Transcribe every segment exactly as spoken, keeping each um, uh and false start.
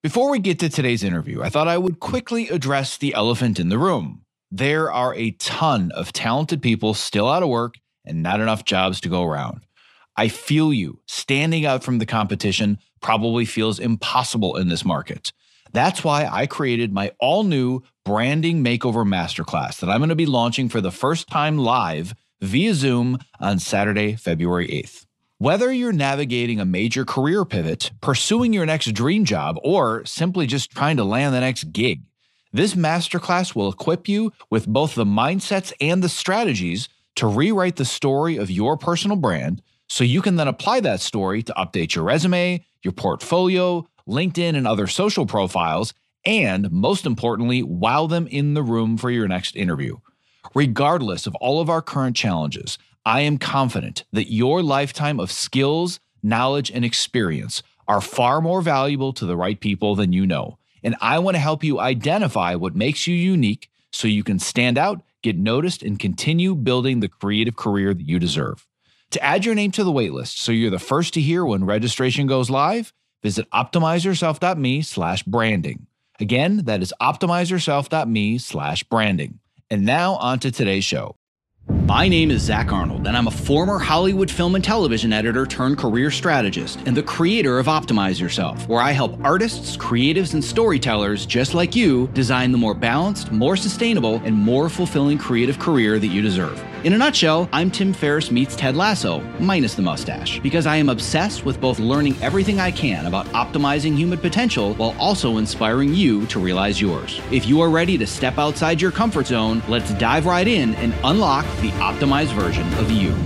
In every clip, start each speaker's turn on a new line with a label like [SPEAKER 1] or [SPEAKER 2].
[SPEAKER 1] Before we get to today's interview, I thought I would quickly address the elephant in the room. There are a ton of talented people still out of work and not enough jobs to go around. I feel you. Standing out from the competition probably feels impossible in this market. That's why I created my all-new Branding Makeover Masterclass that I'm going to be launching for the first time live via Zoom on Saturday, February eighth. Whether you're navigating a major career pivot, pursuing your next dream job, or simply just trying to land the next gig, this masterclass will equip you with both the mindsets and the strategies to rewrite the story of your personal brand so you can then apply that story to update your resume, your portfolio, LinkedIn, and other social profiles, and most importantly, wow them in the room for your next interview. Regardless of all of our current challenges, I am confident that your lifetime of skills, knowledge, and experience are far more valuable to the right people than you know. And I want to help you identify what makes you unique so you can stand out, get noticed, and continue building the creative career that you deserve. To add your name to the waitlist so you're the first to hear when registration goes live, visit optimizeyourself.me slash branding. Again, that is optimizeyourself.me slash branding. And now on to today's show. My name is Zach Arnold, and I'm a former Hollywood film and television editor turned career strategist and the creator of Optimize Yourself, where I help artists, creatives, and storytellers just like you design the more balanced, more sustainable, and more fulfilling creative career that you deserve. In a nutshell, I'm Tim Ferriss meets Ted Lasso, minus the mustache, because I am obsessed with both learning everything I can about optimizing human potential while also inspiring you to realize yours. If you are ready to step outside your comfort zone, let's dive right in and unlock the optimized version of you.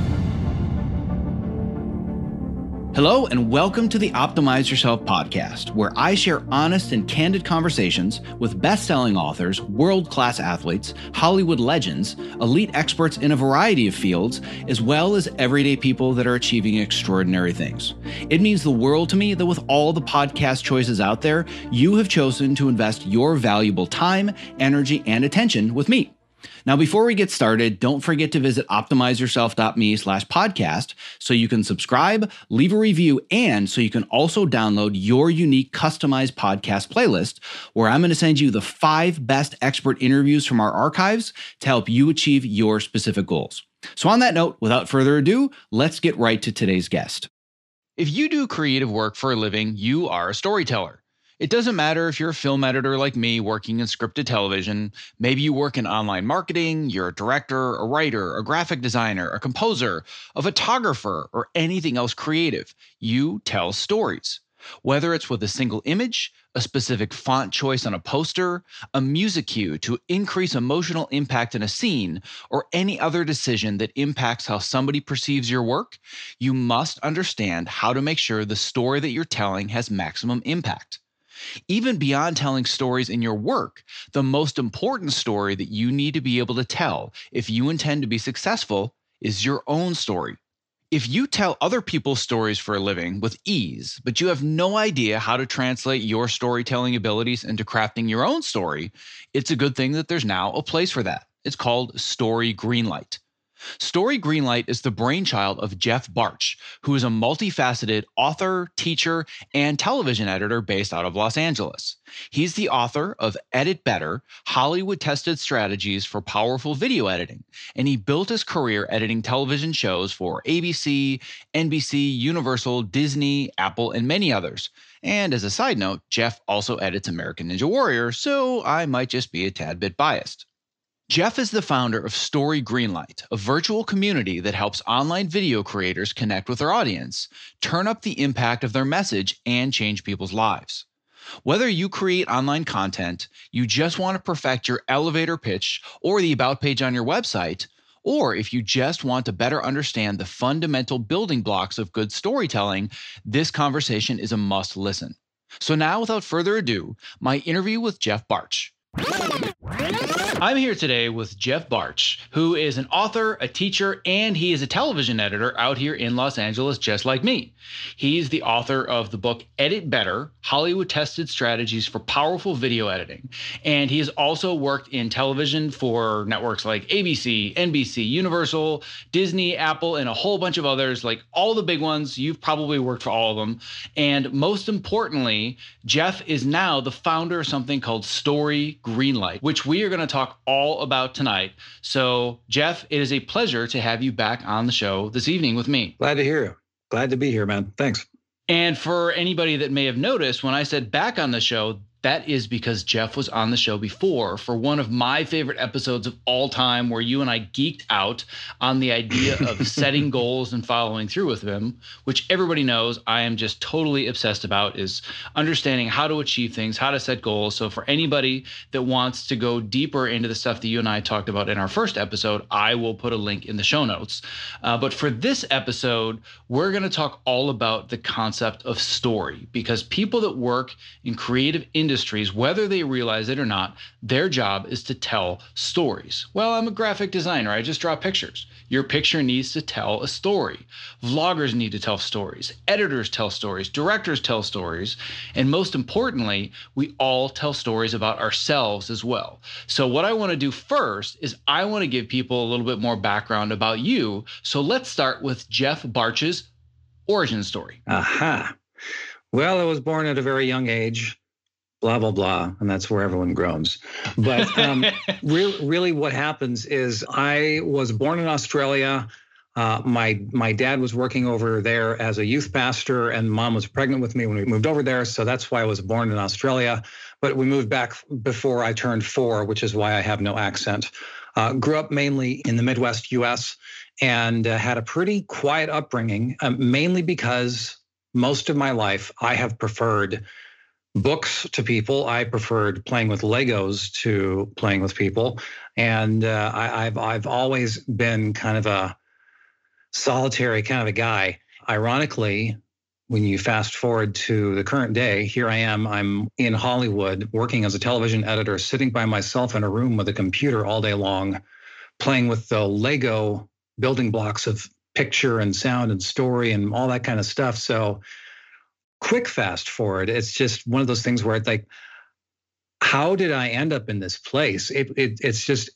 [SPEAKER 1] Hello, and welcome to the Optimize Yourself podcast, where I share honest and candid conversations with best-selling authors, world-class athletes, Hollywood legends, elite experts in a variety of fields, as well as everyday people that are achieving extraordinary things. It means the world to me that with all the podcast choices out there, you have chosen to invest your valuable time, energy, and attention with me. Now, before we get started, don't forget to visit optimizeyourself.me slash podcast so you can subscribe, leave a review, and so you can also download your unique customized podcast playlist where I'm going to send you the five best expert interviews from our archives to help you achieve your specific goals. So on that note, without further ado, let's get right to today's guest. If you do creative work for a living, you are a storyteller. It doesn't matter if you're a film editor like me working in scripted television, maybe you work in online marketing, you're a director, a writer, a graphic designer, a composer, a photographer, or anything else creative. You tell stories. Whether it's with a single image, a specific font choice on a poster, a music cue to increase emotional impact in a scene, or any other decision that impacts how somebody perceives your work, you must understand how to make sure the story that you're telling has maximum impact. Even beyond telling stories in your work, the most important story that you need to be able to tell if you intend to be successful is your own story. If you tell other people's stories for a living with ease, but you have no idea how to translate your storytelling abilities into crafting your own story, it's a good thing that there's now a place for that. It's called Story Greenlight. Story Greenlight is the brainchild of Jeff Bartsch, who is a multifaceted author, teacher, and television editor based out of Los Angeles. He's the author of Edit Better, Hollywood-tested strategies for powerful video editing, and he built his career editing television shows for A B C, N B C, Universal, Disney, Apple, and many others. And as a side note, Jeff also edits American Ninja Warrior, so I might just be a tad bit biased. Jeff is the founder of Story Greenlight, a virtual community that helps online video creators connect with their audience, turn up the impact of their message, and change people's lives. Whether you create online content, you just want to perfect your elevator pitch or the about page on your website, or if you just want to better understand the fundamental building blocks of good storytelling, this conversation is a must listen. So now, without further ado, my interview with Jeff Bartsch. I'm here today with Jeff Bartsch, who is an author, a teacher, and he is a television editor out here in Los Angeles, just like me. He's the author of the book Edit Better, Hollywood-Tested Strategies for Powerful Video Editing. And he has also worked in television for networks like A B C, N B C, Universal, Disney, Apple, and a whole bunch of others, like all the big ones. You've probably worked for all of them. And most importantly, Jeff is now the founder of something called Story Greenlight, which we are going to talk all about tonight. So, Jeff, it is a pleasure to have you back on the show this evening with me.
[SPEAKER 2] Glad to hear you. Glad to be here, man. Thanks.
[SPEAKER 1] And for anybody that may have noticed, when I said back on the show, that is because Jeff was on the show before for one of my favorite episodes of all time, where you and I geeked out on the idea of setting goals and following through with them, which everybody knows I am just totally obsessed about, is understanding how to achieve things, how to set goals. So for anybody that wants to go deeper into the stuff that you and I talked about in our first episode, I will put a link in the show notes. Uh, but for this episode, we're going to talk all about the concept of story, because people that work in creative industries industries, whether they realize it or not, their job is to tell stories. Well, I'm a graphic designer. I just draw pictures. Your picture needs to tell a story. Vloggers need to tell stories. Editors tell stories. Directors tell stories. And most importantly, we all tell stories about ourselves as well. So what I want to do first is I want to give people a little bit more background about you. So let's start with Jeff Bartsch's origin story.
[SPEAKER 2] Aha. Well, I was born at a very young age. Blah, blah, blah. And that's where everyone groans. But um, re- really what happens is I was born in Australia. Uh, my my dad was working over there as a youth pastor, and mom was pregnant with me when we moved over there. So that's why I was born in Australia. But we moved back before I turned four, which is why I have no accent. Uh, grew up mainly in the Midwest U S and uh, had a pretty quiet upbringing, uh, mainly because most of my life I have preferred books to people. I preferred playing with Legos to playing with people. And uh, I, I've I've always been kind of a solitary kind of a guy. Ironically, when you fast forward to the current day, here I am, I'm in Hollywood working as a television editor, sitting by myself in a room with a computer all day long, playing with the Lego building blocks of picture and sound and story and all that kind of stuff. So quick fast forward, it's just one of those things where it's like, how did I end up in this place? It, it, it's just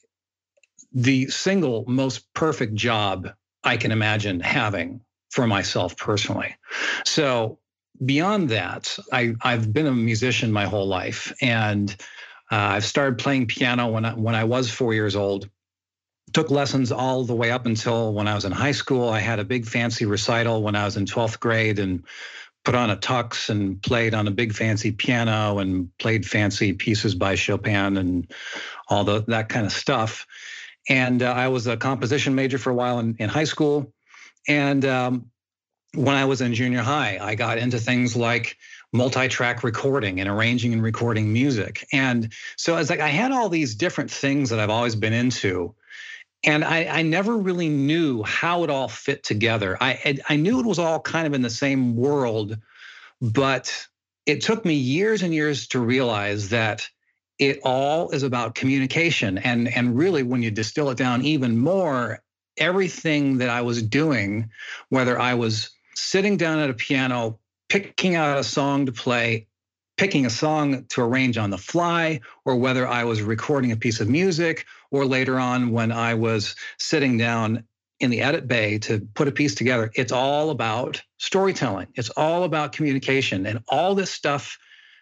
[SPEAKER 2] the single most perfect job I can imagine having for myself personally. So beyond that, I, I've been a musician my whole life, and uh, I've started playing piano when I, when I was four years old. Took lessons all the way up until when I was in high school. I had a big fancy recital when I was in twelfth grade and put on a tux and played on a big fancy piano and played fancy pieces by Chopin and all the, that kind of stuff. And uh, I was a composition major for a while in, in high school. And um, when I was in junior high, I got into things like multi-track recording and arranging and recording music. And so it's like I had all these different things that I've always been into. And I, I never really knew how it all fit together. I I knew it was all kind of in the same world, but it took me years and years to realize that it all is about communication. And, and really, when you distill it down even more, everything that I was doing, whether I was sitting down at a piano, picking out a song to play, picking a song to arrange on the fly, or whether I was recording a piece of music, or later on when I was sitting down in the edit bay to put a piece together, it's all about storytelling. It's all about communication, and all this stuff,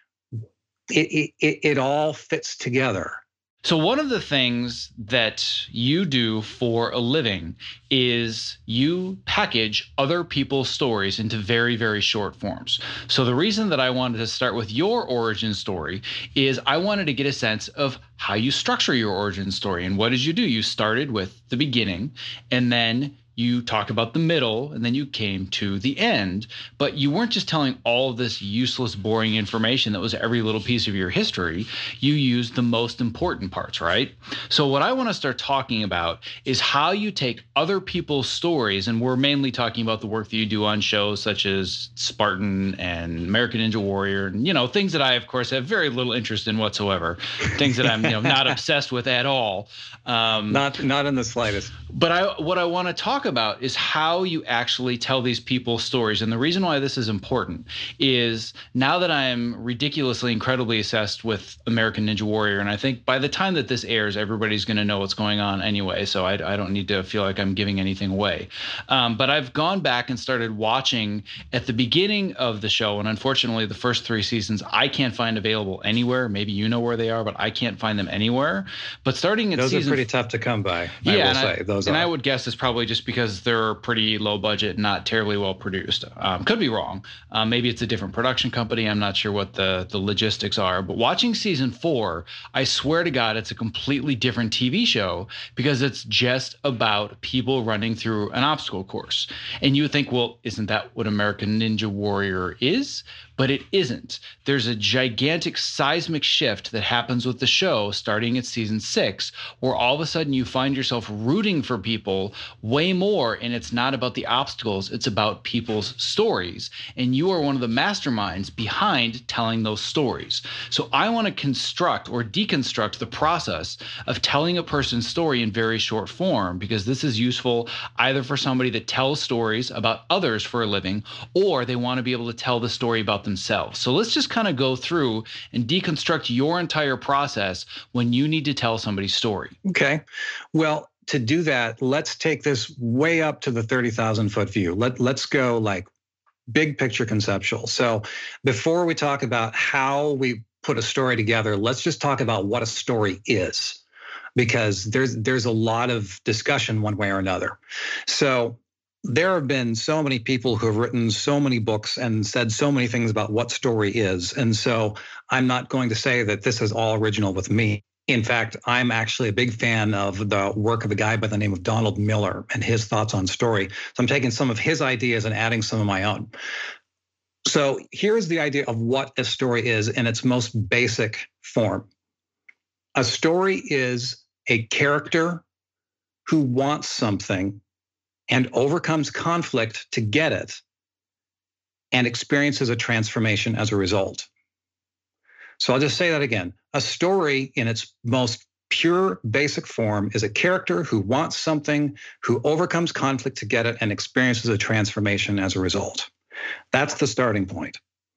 [SPEAKER 2] it it, it all fits together.
[SPEAKER 1] So one of the things that you do for a living is you package other people's stories into very, very short forms. So the reason that I wanted to start with your origin story is I wanted to get a sense of how you structure your origin story. And what did you do? You started with the beginning, and then you talked about the middle, and then you came to the end, but you weren't just telling all of this useless, boring information that was every little piece of your history. You used the most important parts, right? So what I want to start talking about is how you take other people's stories, and we're mainly talking about the work that you do on shows such as Spartan and American Ninja Warrior, and, you know, things that I, of course, have very little interest in whatsoever, things that I'm, you know, not obsessed with at all. Um,
[SPEAKER 2] not, not in the slightest.
[SPEAKER 1] But I, what I want to talk about is how you actually tell these people's stories. And the reason why this is important is now that I'm ridiculously, incredibly obsessed with American Ninja Warrior, and I think by the time that this airs, everybody's going to know what's going on anyway, so I, I don't need to feel like I'm giving anything away. Um, but I've gone back and started watching at the beginning of the show, and unfortunately, the first three seasons I can't find available anywhere. Maybe you know where they are, but I can't find them anywhere. But starting at
[SPEAKER 2] those
[SPEAKER 1] season,
[SPEAKER 2] are pretty tough to come by.
[SPEAKER 1] Yeah,
[SPEAKER 2] I will
[SPEAKER 1] and
[SPEAKER 2] say
[SPEAKER 1] I,
[SPEAKER 2] those
[SPEAKER 1] and
[SPEAKER 2] are.
[SPEAKER 1] I would guess it's probably just because they're pretty low budget, not terribly well produced. Um, could be wrong. Um, maybe it's a different production company. I'm not sure what the the logistics are. But watching season four, I swear to God, it's a completely different T V show because it's just about people running through an obstacle course. And you would think, well, isn't that what American Ninja Warrior is? But it isn't. There's a gigantic seismic shift that happens with the show starting at season six, where all of a sudden you find yourself rooting for people way more, and it's not about the obstacles, it's about people's stories. And you are one of the masterminds behind telling those stories. So I want to construct or deconstruct the process of telling a person's story in very short form, because this is useful either for somebody that tells stories about others for a living, or they want to be able to tell the story about themselves. So let's just kind of go through and deconstruct your entire process when you need to tell somebody's story.
[SPEAKER 2] Okay. Well, to do that, let's take this way up to the thirty thousand foot view. Let, let's go like big picture conceptual. So before we talk about how we put a story together, let's just talk about what a story is, because there's, there's a lot of discussion one way or another. So there have been so many people who have written so many books and said so many things about what story is. And so I'm not going to say that this is all original with me. In fact, I'm actually a big fan of the work of a guy by the name of Donald Miller and his thoughts on story. So I'm taking some of his ideas and adding some of my own. So here's the idea of what a story is in its most basic form. A story is a character who wants something and overcomes conflict to get it, and experiences a transformation as a result. So I'll just say that again. A story in its most pure basic form is a character who wants something, who overcomes conflict to get it, and experiences a transformation as a result. That's the starting point.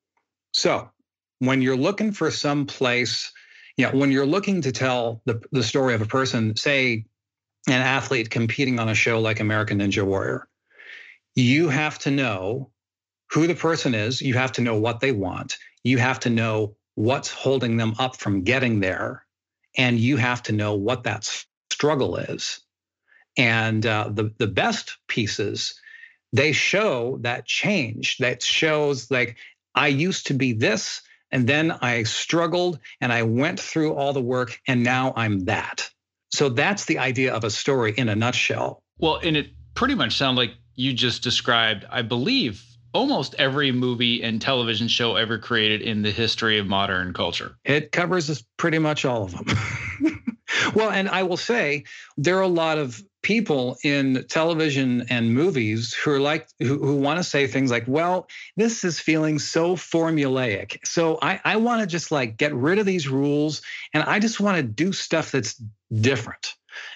[SPEAKER 2] So when you're looking for some place, you know, when you're looking to tell the, the story of a person, say, an athlete competing on a show like American Ninja Warrior, you have to know who the person is. You have to know what they want. You have to know what's holding them up from getting there. And you have to know what that struggle is. And uh, the, the best pieces, they show that change. That shows like, I used to be this, and then I struggled and I went through all the work, and now I'm that. So that's the idea of a story in a nutshell.
[SPEAKER 1] Well, and it pretty much sounds like you just described, I believe, almost every movie and television show ever created in the history of modern culture.
[SPEAKER 2] It covers pretty much all of them. Well, and I will say there are a lot of people in television and movies who are like, who, who want to say things like, well, this is feeling so formulaic. So I, I want to just like get rid of these rules, and I just want to do stuff that's different.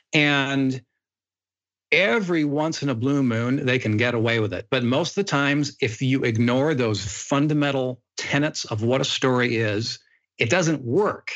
[SPEAKER 2] And every once in a blue moon, they can get away with it. But most of the times, if you ignore those fundamental tenets of what a story is, it doesn't work.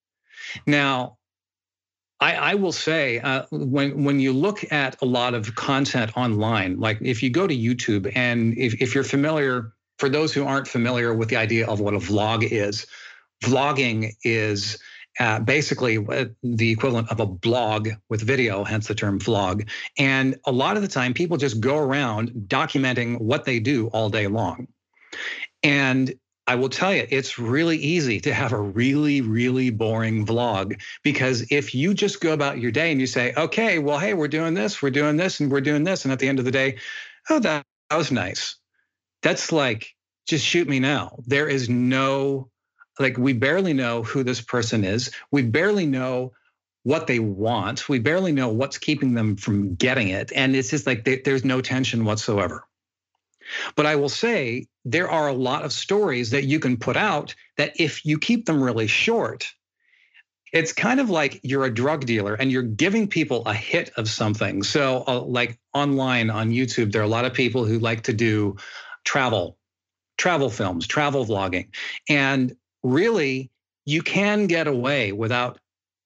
[SPEAKER 2] Now, I, I will say, uh, when when you look at a lot of content online, like if you go to YouTube, and if, if you're familiar, for those who aren't familiar with the idea of what a vlog is, vlogging is uh, basically the equivalent of a blog with video, hence the term vlog. And a lot of the time, people just go around documenting what they do all day long. And I will tell you, it's really easy to have a really, really boring vlog, because if you just go about your day and you say, okay, well, hey, we're doing this, we're doing this, and we're doing this. And at the end of the day, oh, that, that was nice. That's like, just shoot me now. There is no, like, we barely know who this person is. We barely know what they want. We barely know what's keeping them from getting it. And it's just like, they, there's no tension whatsoever. But I will say there are a lot of stories that you can put out that if you keep them really short, it's kind of like you're a drug dealer and you're giving people a hit of something. So uh, like online on YouTube, there are a lot of people who like to do travel, travel films, travel vlogging. And really, you can get away without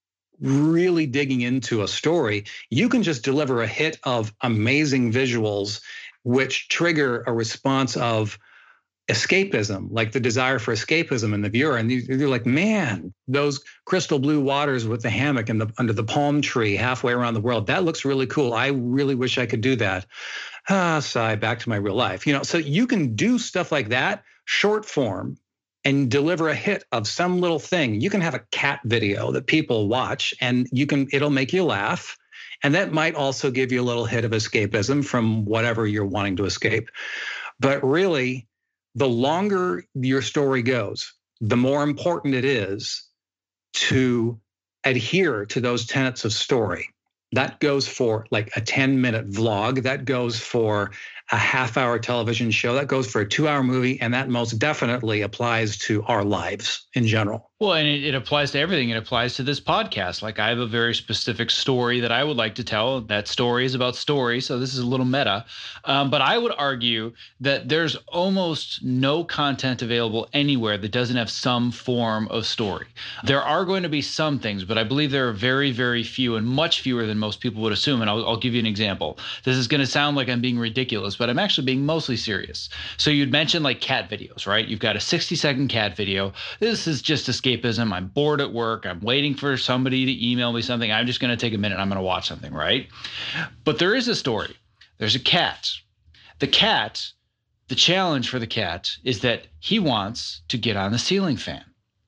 [SPEAKER 2] really digging into a story. You can just deliver a hit of amazing visuals which trigger a response of escapism, like the desire for escapism in the viewer. And you're like, man, those crystal blue waters with the hammock and the, under the palm tree halfway around the world, that looks really cool. I really wish I could do that. Ah, sigh, back to my real life. You know, so you can do stuff like that, short form, and deliver a hit of some little thing. You can have a cat video that people watch and you can, it'll make you laugh. And that might also give you a little hit of escapism from whatever you're wanting to escape. But really, the longer your story goes, the more important it is to adhere to those tenets of story. That goes for like a ten minute vlog. That goes for a half hour television show. That goes for a two hour movie. And that most definitely applies to our lives in general.
[SPEAKER 1] Well, and it, it applies to everything. It applies to this podcast. Like I have a very specific story that I would like to tell. That story is about story. So this is a little meta. Um, but I would argue that there's almost no content available anywhere that doesn't have some form of story. There are going to be some things, but I believe there are very, very few, and much fewer than most people would assume. And I'll, I'll give you an example. This is going to sound like I'm being ridiculous, but I'm actually being mostly serious. So you'd mentioned like cat videos, right? You've got a sixty second cat video. This is just escapism. I'm bored at work. I'm waiting for somebody to email me something. I'm just going to take a minute. I'm going to watch something, right? But there is a story. There's a cat. The cat, the challenge for the cat is that he wants to get on the ceiling fan.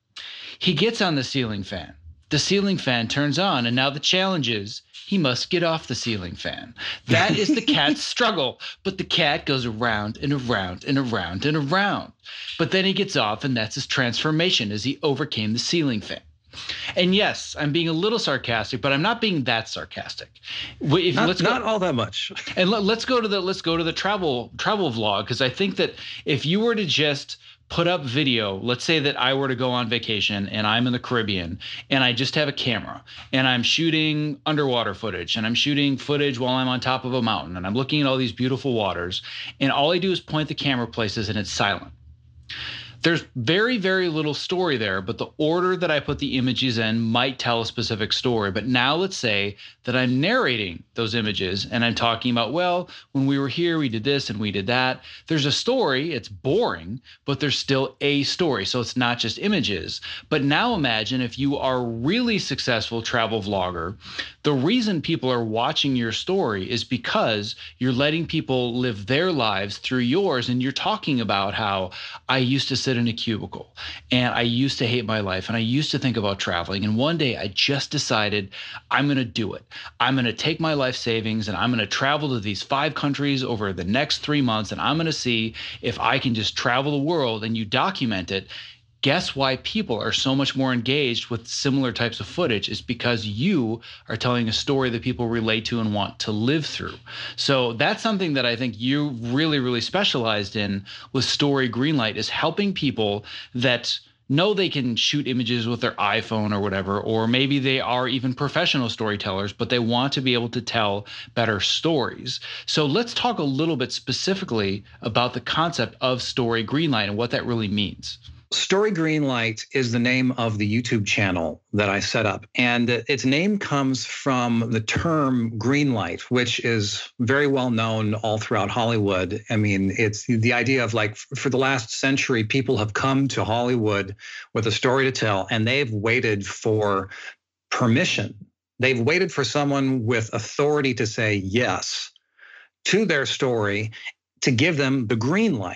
[SPEAKER 1] He gets on the ceiling fan. The ceiling fan turns on, and now the challenge is he must get off the ceiling fan. That is the cat's struggle. But the cat goes around and around and around and around. But then he gets off, and that's his transformation as he overcame the ceiling fan. And yes, I'm being a little sarcastic, but I'm not being that sarcastic. If,
[SPEAKER 2] not,
[SPEAKER 1] let's
[SPEAKER 2] not
[SPEAKER 1] go,
[SPEAKER 2] all that much.
[SPEAKER 1] And let, let's go to the let's go to the travel travel vlog, because I think that if you were to just put up video, let's say that I were to go on vacation and I'm in the Caribbean and I just have a camera and I'm shooting underwater footage and I'm shooting footage while I'm on top of a mountain and I'm looking at all these beautiful waters, and all I do is point the camera places and it's silent. There's very, very little story there, but the order that I put the images in might tell a specific story. But now let's say that I'm narrating those images and I'm talking about, well, when we were here, we did this and we did that. There's a story. It's boring, but there's still a story. So it's not just images. But now imagine if you are a really successful travel vlogger, the reason people are watching your story is because you're letting people live their lives through yours. And you're talking about how I used to sit in a cubicle and I used to hate my life and I used to think about traveling. And one day I just decided I'm going to do it. I'm going to take my life savings and I'm going to travel to these five countries over the next three months. And I'm going to see if I can just travel the world, and you document it. Guess why people are so much more engaged with similar types of footage is because you are telling a story that people relate to and want to live through. So that's something that I think you really, really specialized in with Story Greenlight, is helping people that know they can shoot images with their iPhone or whatever, or maybe they are even professional storytellers, but they want to be able to tell better stories. So let's talk a little bit specifically about the concept of Story Greenlight and what that really means.
[SPEAKER 2] Story Greenlight is the name of the YouTube channel that I set up. And its name comes from the term green light, which is very well known all throughout Hollywood. I mean, it's the idea of, like, for the last century, people have come to Hollywood with a story to tell, and they've waited for permission. They've waited for someone with authority to say yes to their story, to give them the green light.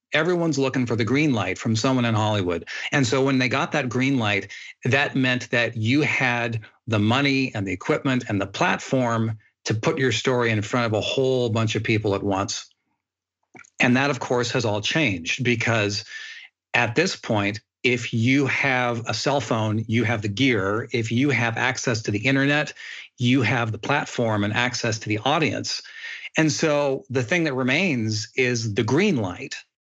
[SPEAKER 2] everyone's looking for the green light from someone in Hollywood. And so when they got that green light, that meant that you had the money and the equipment and the platform to put your story in front of a whole bunch of people at once. And that, of course, has all changed, because at this point, if you have a cell phone, you have the gear. If you have access to the internet, you have the platform and access to the audience. And so the thing that remains is the green light.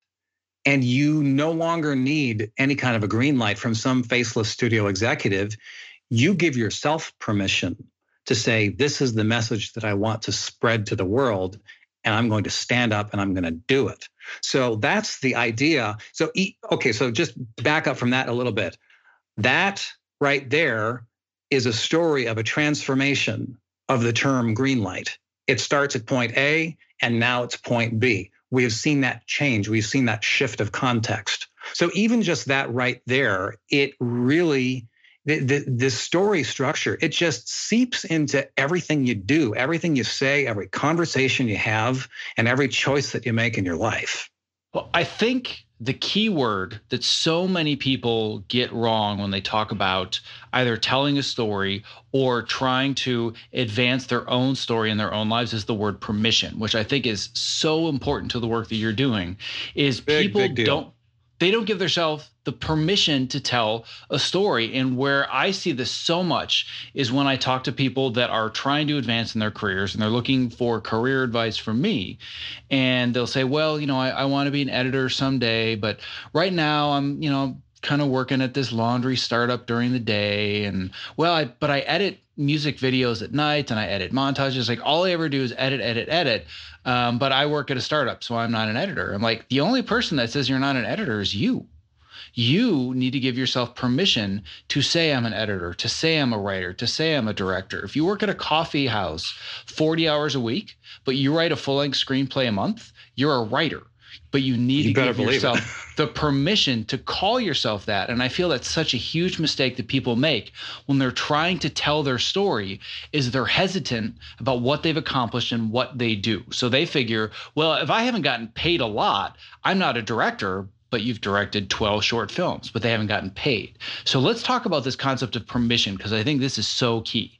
[SPEAKER 2] And you no longer need any kind of a green light from some faceless studio executive. You give yourself permission to say, this is the message that I want to spread to the world, and I'm going to stand up and I'm going to do it. So that's the idea. So, okay, so just back up from that a little bit. That right there is a story of a transformation of the term green light. It starts at point A, and now it's point B. We have seen that change. We've seen that shift of context. So even just that right there, it really, the, the, the story structure, it just seeps into everything you do, everything you say, every conversation you have, and every choice that you make in your life.
[SPEAKER 1] Well, I think the key word that so many people get wrong when they talk about either telling a story or trying to advance their own story in their own lives is the word permission, which I think is so important to the work that you're doing. Is
[SPEAKER 2] big,
[SPEAKER 1] people
[SPEAKER 2] big
[SPEAKER 1] don't they don't give themselves the permission to tell a story. And where I see this so much is when I talk to people that are trying to advance in their careers and they're looking for career advice from me. And they'll say, well, you know, I, I want to be an editor someday, but right now I'm, you know, kind of working at this laundry startup during the day. And well, I, but I edit music videos at night and I edit montages. Like all I ever do is edit, edit, edit. Um, but I work at a startup, so I'm not an editor. I'm like, the only person that says you're not an editor is you. You need to give yourself permission to say I'm an editor, to say I'm a writer, to say I'm a director. If you work at a coffee house forty hours a week, but you write a full-length screenplay a month, you're a writer. But you need
[SPEAKER 2] you
[SPEAKER 1] to give yourself the permission to call yourself that. And I feel that's such a huge mistake that people make when they're trying to tell their story, is they're hesitant about what they've accomplished and what they do. So they figure, well, if I haven't gotten paid a lot, I'm not a director. But you've directed twelve short films, but they haven't gotten paid. So let's talk about this concept of permission, because I think this is so key.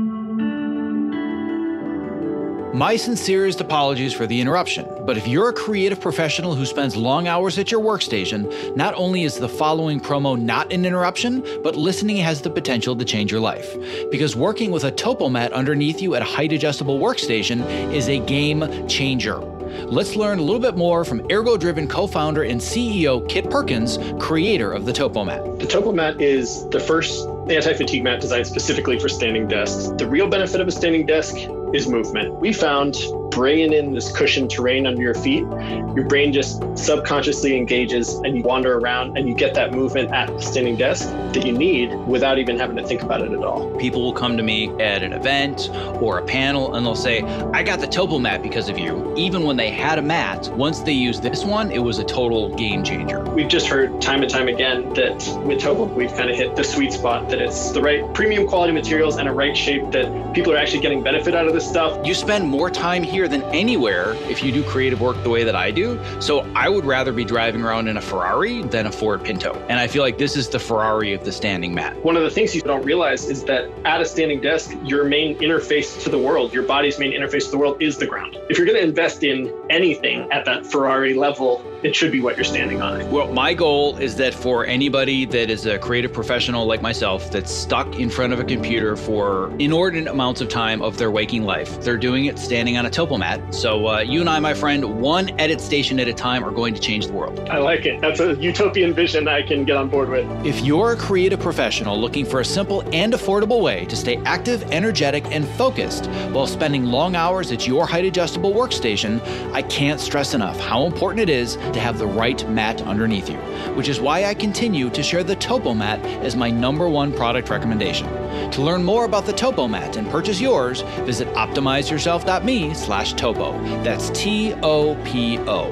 [SPEAKER 1] My sincerest apologies for the interruption, but if you're a creative professional who spends long hours at your workstation, not only is the following promo not an interruption, but listening has the potential to change your life. Because working with a Topomat underneath you at a height-adjustable workstation is a game changer. Let's learn a little bit more from Ergo-Driven co-founder and C E O Kit Perkins, creator of the Topomat.
[SPEAKER 3] The Topomat is the first anti-fatigue mat designed specifically for standing desks. The real benefit of a standing desk is movement. We found bringing in this cushioned terrain under your feet, your brain just subconsciously engages and you wander around and you get that movement at the standing desk that you need without even having to think about it at all.
[SPEAKER 1] People will come to me at an event or a panel and they'll say, I got the Topomat because of you. Even when they had a mat, once they used this one, it was a total game changer.
[SPEAKER 3] We've just heard time and time again that with Topo, we've kind of hit the sweet spot, that it's the right premium quality materials and a right shape, that people are actually getting benefit out of this stuff.
[SPEAKER 1] You spend more time here than anywhere if you do creative work the way that I do. So I would rather be driving around in a Ferrari than a Ford Pinto. And I feel like this is the Ferrari of the standing mat.
[SPEAKER 3] One of the things you don't realize is that at a standing desk, your main interface to the world, your body's main interface to the world is the ground. If you're going to invest in anything at that Ferrari level, it should be what you're standing on.
[SPEAKER 1] Well, my goal is that for anybody that is a creative professional like myself that's stuck in front of a computer for inordinate amounts of time of their waking life, they're doing it standing on a Topomat. So uh, you and I, my friend, one edit station at a time are going to change the world.
[SPEAKER 3] I like it. That's a utopian vision I can get on board with.
[SPEAKER 1] If you're a creative professional looking for a simple and affordable way to stay active, energetic, and focused while spending long hours at your height-adjustable workstation, I can't stress enough how important it is to have the right mat underneath you, which is why I continue to share the Topomat as my number one product recommendation. To learn more about the Topomat and purchase yours, visit optimizeyourself.me slash topo. That's T O P O.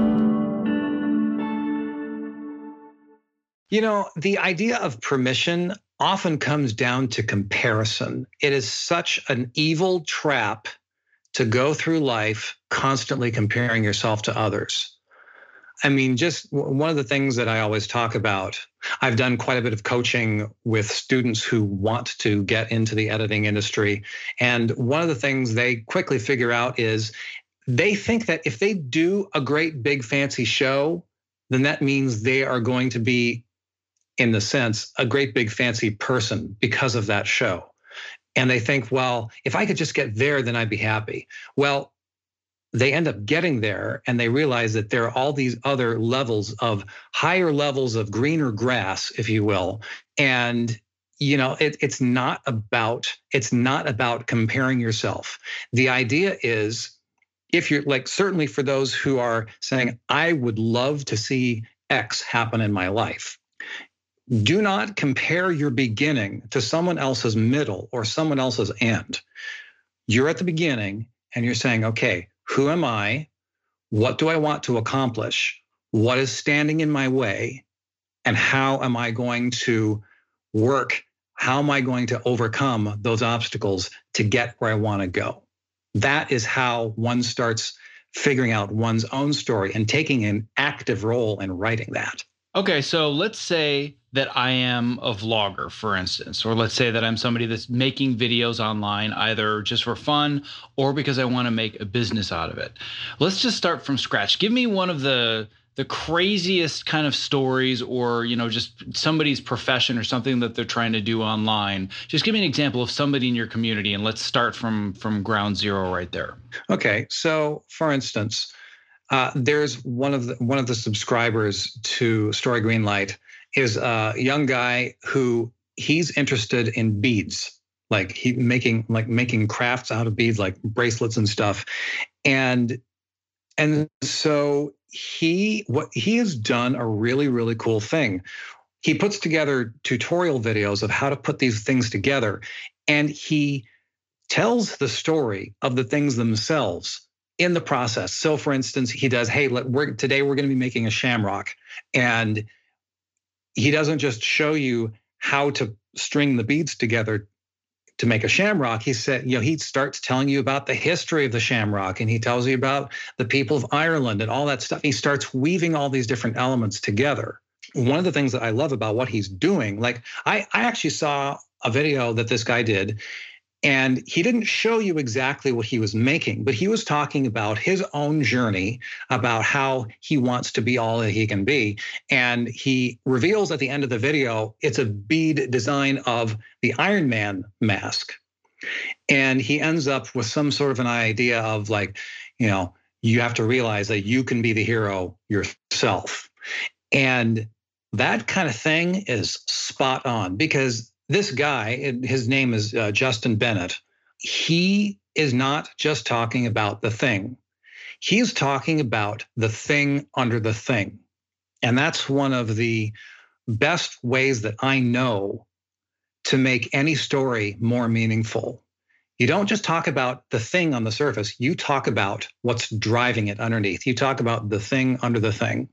[SPEAKER 2] You know, the idea of permission often comes down to comparison. It is such an evil trap to go through life constantly comparing yourself to others. I mean, just one of the things that I always talk about, I've done quite a bit of coaching with students who want to get into the editing industry. And one of the things they quickly figure out is they think that if they do a great big fancy show, then that means they are going to be, in the sense, a great big fancy person because of that show. And they think, well, if I could just get there, then I'd be happy. Well, they end up getting there and they realize that there are all these other levels of higher levels of greener grass, if you will. And, you know, it, it's not about, it's not about comparing yourself. The idea is, if you're like, certainly for those who are saying, I would love to see X happen in my life, do not compare your beginning to someone else's middle or someone else's end. You're at the beginning and you're saying, okay, who am I? What do I want to accomplish? What is standing in my way? And how am I going to work? How am I going to overcome those obstacles to get where I want to go? That is how one starts figuring out one's own story and taking an active role in writing that.
[SPEAKER 1] Okay, so let's say that I am a vlogger, for instance, or let's say that I'm somebody that's making videos online, either just for fun or because I want to make a business out of it. Let's just start from scratch. Give me one of the the craziest kind of stories, or, you know, just somebody's profession or something that they're trying to do online. Just give me an example of somebody in your community, and let's start from from ground zero right there.
[SPEAKER 2] Okay, so for instance, Uh, there's one of the one of the subscribers to Story Greenlight is a young guy who he's interested in beads, like he making like making crafts out of beads, like bracelets and stuff. And and so he what he has done a really, really cool thing. He puts together tutorial videos of how to put these things together, and he tells the story of the things themselves in the process. So for instance, he does, hey, let, we're, today we're going to be making a shamrock. And he doesn't just show you how to string the beads together to make a shamrock. He said, you know, he starts telling you about the history of the shamrock, and he tells you about the people of Ireland and all that stuff. He starts weaving all these different elements together. One of the things that I love about what he's doing, like I, I actually saw a video that this guy did, and he didn't show you exactly what he was making, but he was talking about his own journey, about how he wants to be all that he can be. And he reveals at the end of the video, it's a bead design of the Iron Man mask. And he ends up with some sort of an idea of like, you know, you have to realize that you can be the hero yourself. And that kind of thing is spot on, because this guy, his name is uh, Justin Bennett. He is not just talking about the thing. He's talking about the thing under the thing. And that's one of the best ways that I know to make any story more meaningful. You don't just talk about the thing on the surface. You talk about what's driving it underneath. You talk about the thing under the thing.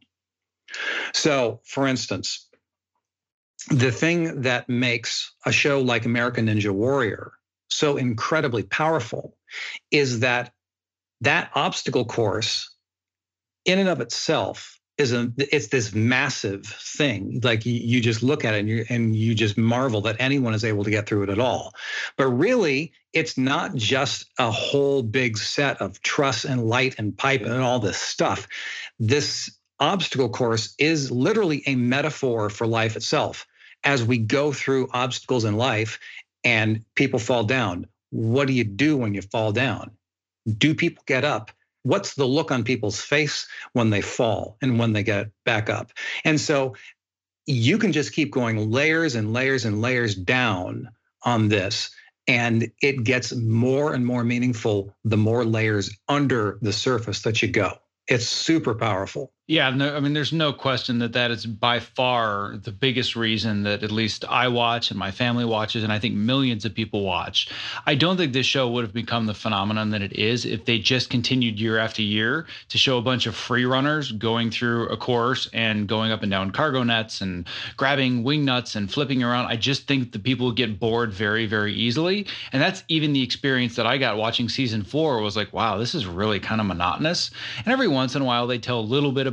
[SPEAKER 2] So, for instance, the thing that makes a show like American Ninja Warrior so incredibly powerful is that that obstacle course in and of itself is a, it's this massive thing. Like you, you just look at it and you, and you just marvel that anyone is able to get through it at all. But really, it's not just a whole big set of truss and light and pipe and all this stuff. This obstacle course is literally a metaphor for life itself. As we go through obstacles in life and people fall down, what do you do when you fall down? Do people get up? What's the look on people's face when they fall and when they get back up? And so you can just keep going layers and layers and layers down on this, and it gets more and more meaningful the more layers under the surface that you go. It's super powerful.
[SPEAKER 1] Yeah, no, I mean, there's no question that that is by far the biggest reason that at least I watch and my family watches, and I think millions of people watch. I don't think this show would have become the phenomenon that it is if they just continued year after year to show a bunch of free runners going through a course and going up and down cargo nets and grabbing wing nuts and flipping around. I just think the people would get bored very, very easily. And that's even the experience that I got watching season four was like, wow, this is really kind of monotonous. And every once in a while they tell a little bit about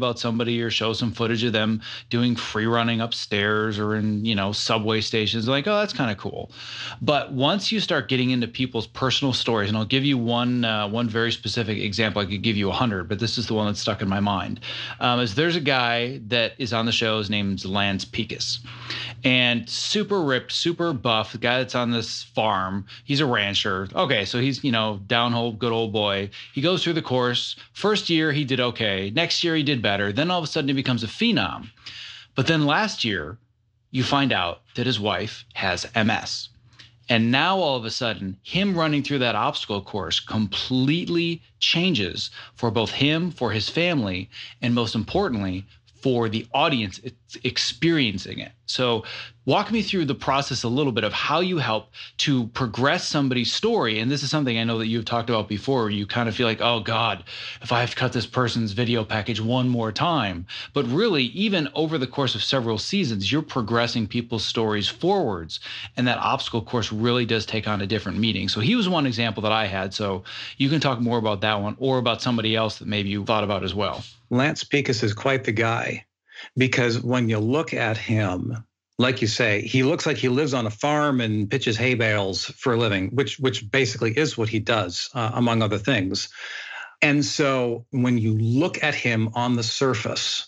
[SPEAKER 1] about somebody or show some footage of them doing free running upstairs or in, you know, subway stations, like, oh, that's kind of cool. But once you start getting into people's personal stories, and I'll give you one uh, one very specific example. I could give you a hundred, but this is the one that's stuck in my mind. Um, is there's a guy that is on the show. His name's Lance Pekus, and super ripped, super buff. The guy that's on this farm. He's a rancher. Okay, so he's, you know, downhole, good old boy. He goes through the course. First year he did okay. Next year he did better. Then all of a sudden he becomes a phenom. But then last year you find out that his wife has M S. And now all of a sudden, him running through that obstacle course completely changes for both him, for his family, and most importantly, for the audience experiencing it. So walk me through the process a little bit of how you help to progress somebody's story. And this is something I know that you've talked about before, where you kind of feel like, oh God, if I have to cut this person's video package one more time. But really, even over the course of several seasons, you're progressing people's stories forwards. And that obstacle course really does take on a different meaning. So he was one example that I had. So you can talk more about that one or about somebody else that maybe you thought about as well.
[SPEAKER 2] Lance Pekus is quite the guy, because when you look at him, like you say, he looks like he lives on a farm and pitches hay bales for a living, which which basically is what he does, uh, among other things. And so when you look at him on the surface,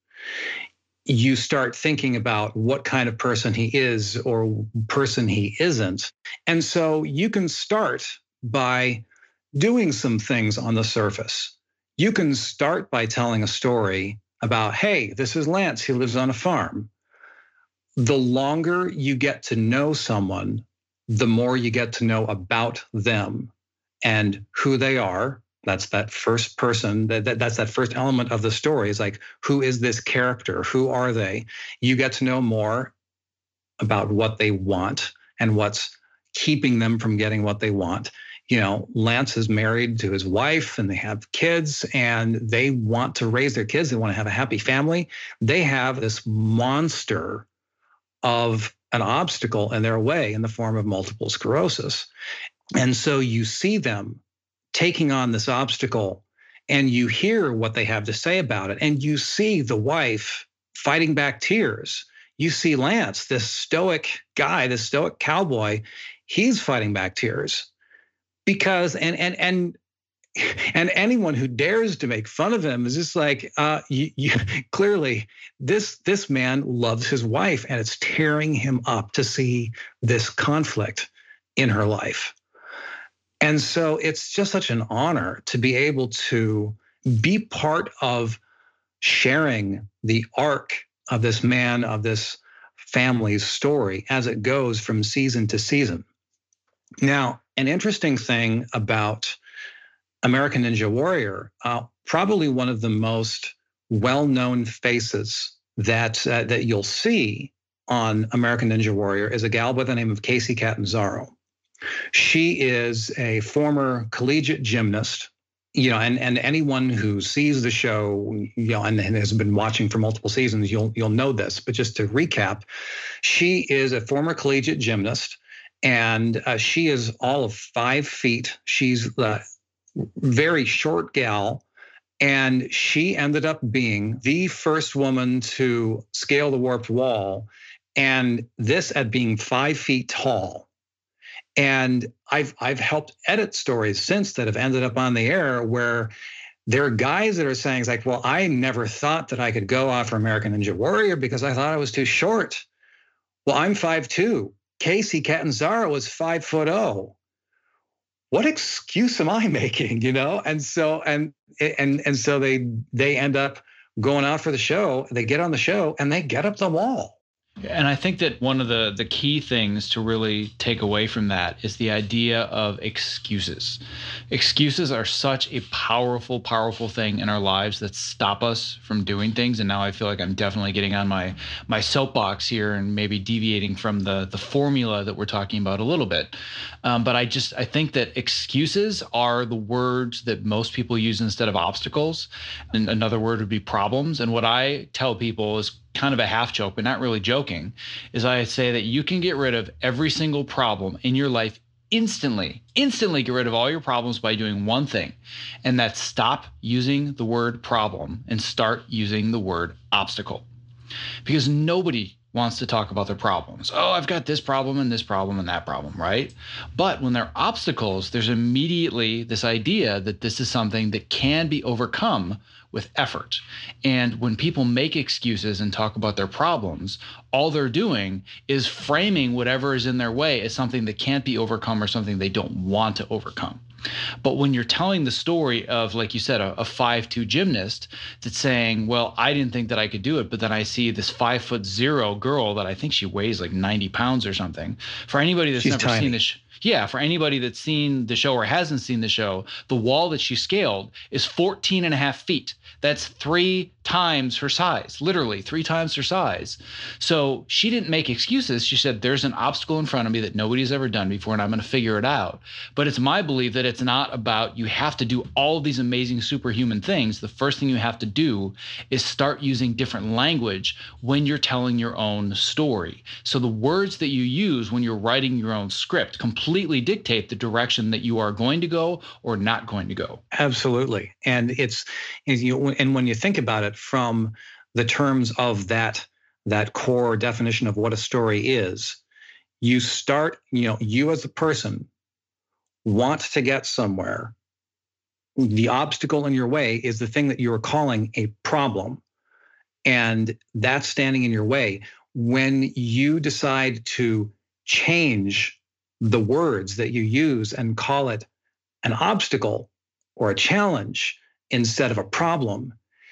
[SPEAKER 2] you start thinking about what kind of person he is or person he isn't. And so you can start by doing some things on the surface. You can start by telling a story about, hey, this is Lance, he lives on a farm. The longer you get to know someone, the more you get to know about them and who they are. That's that first person, that, that that's that first element of the story, is like, who is this character? Who are they? You get to know more about what they want and what's keeping them from getting what they want. You know, Lance is married to his wife and they have kids and they want to raise their kids. They want to have a happy family. They have this monster of an obstacle in their way in the form of multiple sclerosis. And so you see them taking on this obstacle and you hear what they have to say about it. And you see the wife fighting back tears. You see Lance, this stoic guy, this stoic cowboy, he's fighting back tears. Because and and and and anyone who dares to make fun of him is just like, uh, you, you, clearly this this man loves his wife, and it's tearing him up to see this conflict in her life. And so it's just such an honor to be able to be part of sharing the arc of this man, of this family's story as it goes from season to season. Now, an interesting thing about American Ninja Warrior, uh, probably one of the most well-known faces that uh, that you'll see on American Ninja Warrior is a gal by the name of Kacy Catanzaro. She is a former collegiate gymnast, you know, and, and anyone who sees the show, you know, and, and has been watching for multiple seasons, you'll you'll know this. But just to recap, she is a former collegiate gymnast. And uh, she is all of five feet. She's a very short gal. And she ended up being the first woman to scale the warped wall. And this at being five feet tall. And I've I've helped edit stories since that have ended up on the air where there are guys that are saying, it's like, well, I never thought that I could go off for American Ninja Warrior because I thought I was too short. Well, I'm five two. Kacy Catanzaro was five foot oh. What excuse am I making? You know, and so and and and so they they end up going out for the show. They get on the show and they get up the wall.
[SPEAKER 1] And I think that one of the, the key things to really take away from that is the idea of excuses. Excuses are such a powerful, powerful thing in our lives that stop us from doing things. And now I feel like I'm definitely getting on my, my soapbox here and maybe deviating from the, the formula that we're talking about a little bit. Um, but I just, I think that excuses are the words that most people use instead of obstacles. And another word would be problems. And what I tell people is kind of a half joke, but not really joking, is I say that you can get rid of every single problem in your life instantly, instantly get rid of all your problems by doing one thing, and that's stop using the word problem and start using the word obstacle. Because nobody wants to talk about their problems. Oh, I've got this problem and this problem and that problem, right? But when they're obstacles, there's immediately this idea that this is something that can be overcome with effort. And when people make excuses and talk about their problems, all they're doing is framing whatever is in their way as something that can't be overcome or something they don't want to overcome. But when you're telling the story of, like you said, a, a five two gymnast that's saying, well, I didn't think that I could do it, but then I see this five foot zero girl that I think she weighs like ninety pounds or something. For anybody that's
[SPEAKER 2] She's
[SPEAKER 1] never
[SPEAKER 2] tiny.
[SPEAKER 1] seen this, yeah, for anybody that's seen the show or hasn't seen the show, the wall that she scaled is fourteen and a half feet. That's three times her size, literally three times her size. So she didn't make excuses. She said, there's an obstacle in front of me that nobody's ever done before, and I'm going to figure it out. But it's my belief that it's not about you have to do all of these amazing superhuman things. The first thing you have to do is start using different language when you're telling your own story. So the words that you use when you're writing your own script completely dictate the direction that you are going to go or not going to go.
[SPEAKER 2] Absolutely. And it's, and you, and when you think about it from the terms of that, that core definition of what a story is, you start, you know, you as a person want to get somewhere. The obstacle in your way is the thing that you're calling a problem. And that's standing in your way. When you decide to change the words that you use and call it an obstacle or a challenge instead of a problem,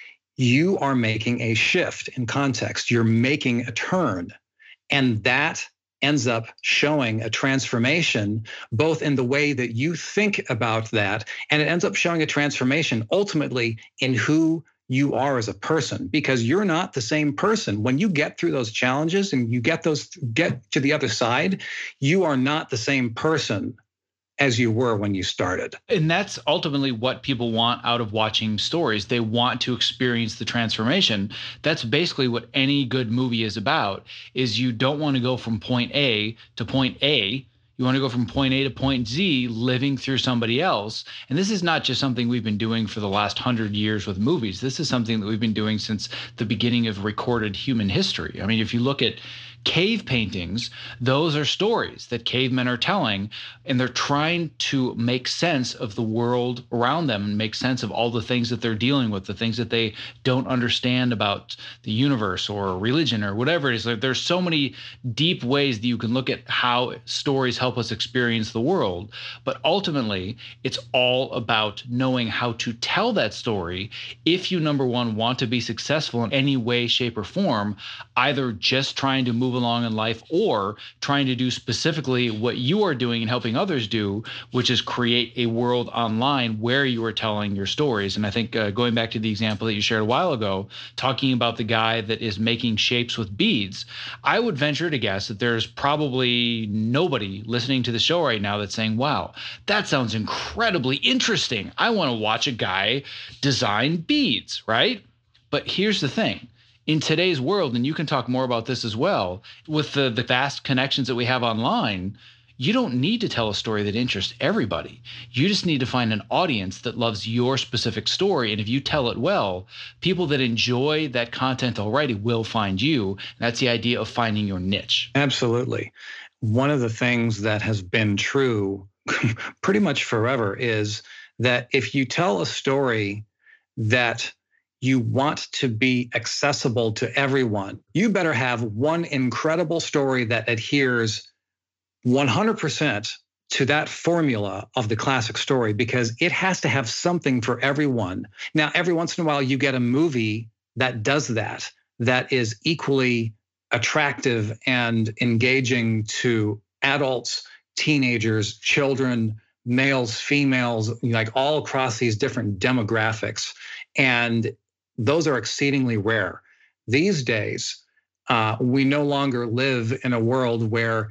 [SPEAKER 2] you are making a shift in context. You're making a turn. And that ends up showing a transformation, both in the way that you think about that, and it ends up showing a transformation ultimately in who you are as a person, because you're not the same person. When you get through those challenges and you get those, get to the other side, you are not the same person as you were when you started.
[SPEAKER 1] And that's ultimately what people want out of watching stories. They want to experience the transformation. That's basically what any good movie is about, is you don't want to go from point A to point A. You want to go from point A to point Z, living through somebody else. And this is not just something we've been doing for the last hundred years with movies. This is something that we've been doing since the beginning of recorded human history. I mean, if you look at cave paintings, those are stories that cavemen are telling, and they're trying to make sense of the world around them and make sense of all the things that they're dealing with, the things that they don't understand about the universe or religion or whatever it is. There's so many deep ways that you can look at how stories help us experience the world. But ultimately, it's all about knowing how to tell that story if you, number one, want to be successful in any way, shape, or form, either just trying to move along in life or trying to do specifically what you are doing and helping others do, which is create a world online where you are telling your stories. And I think uh, going back to the example that you shared a while ago, talking about the guy that is making shapes with beads, I would venture to guess that there's probably nobody listening to the show right now that's saying, wow, that sounds incredibly interesting. I want to watch a guy design beads, right? But here's the thing. In today's world, and you can talk more about this as well, with the, the vast connections that we have online, you don't need to tell a story that interests everybody. You just need to find an audience that loves your specific story. And if you tell it well, people that enjoy that content already will find you. And that's the idea of finding your niche.
[SPEAKER 2] Absolutely. One of the things that has been true pretty much forever is that if you tell a story that you want to be accessible to everyone, you better have one incredible story that adheres one hundred percent to that formula of the classic story, because it has to have something for everyone. Now, every once in a while, you get a movie that does that, that is equally attractive and engaging to adults, teenagers, children, males, females, like all across these different demographics. And those are exceedingly rare. These days, uh, we no longer live in a world where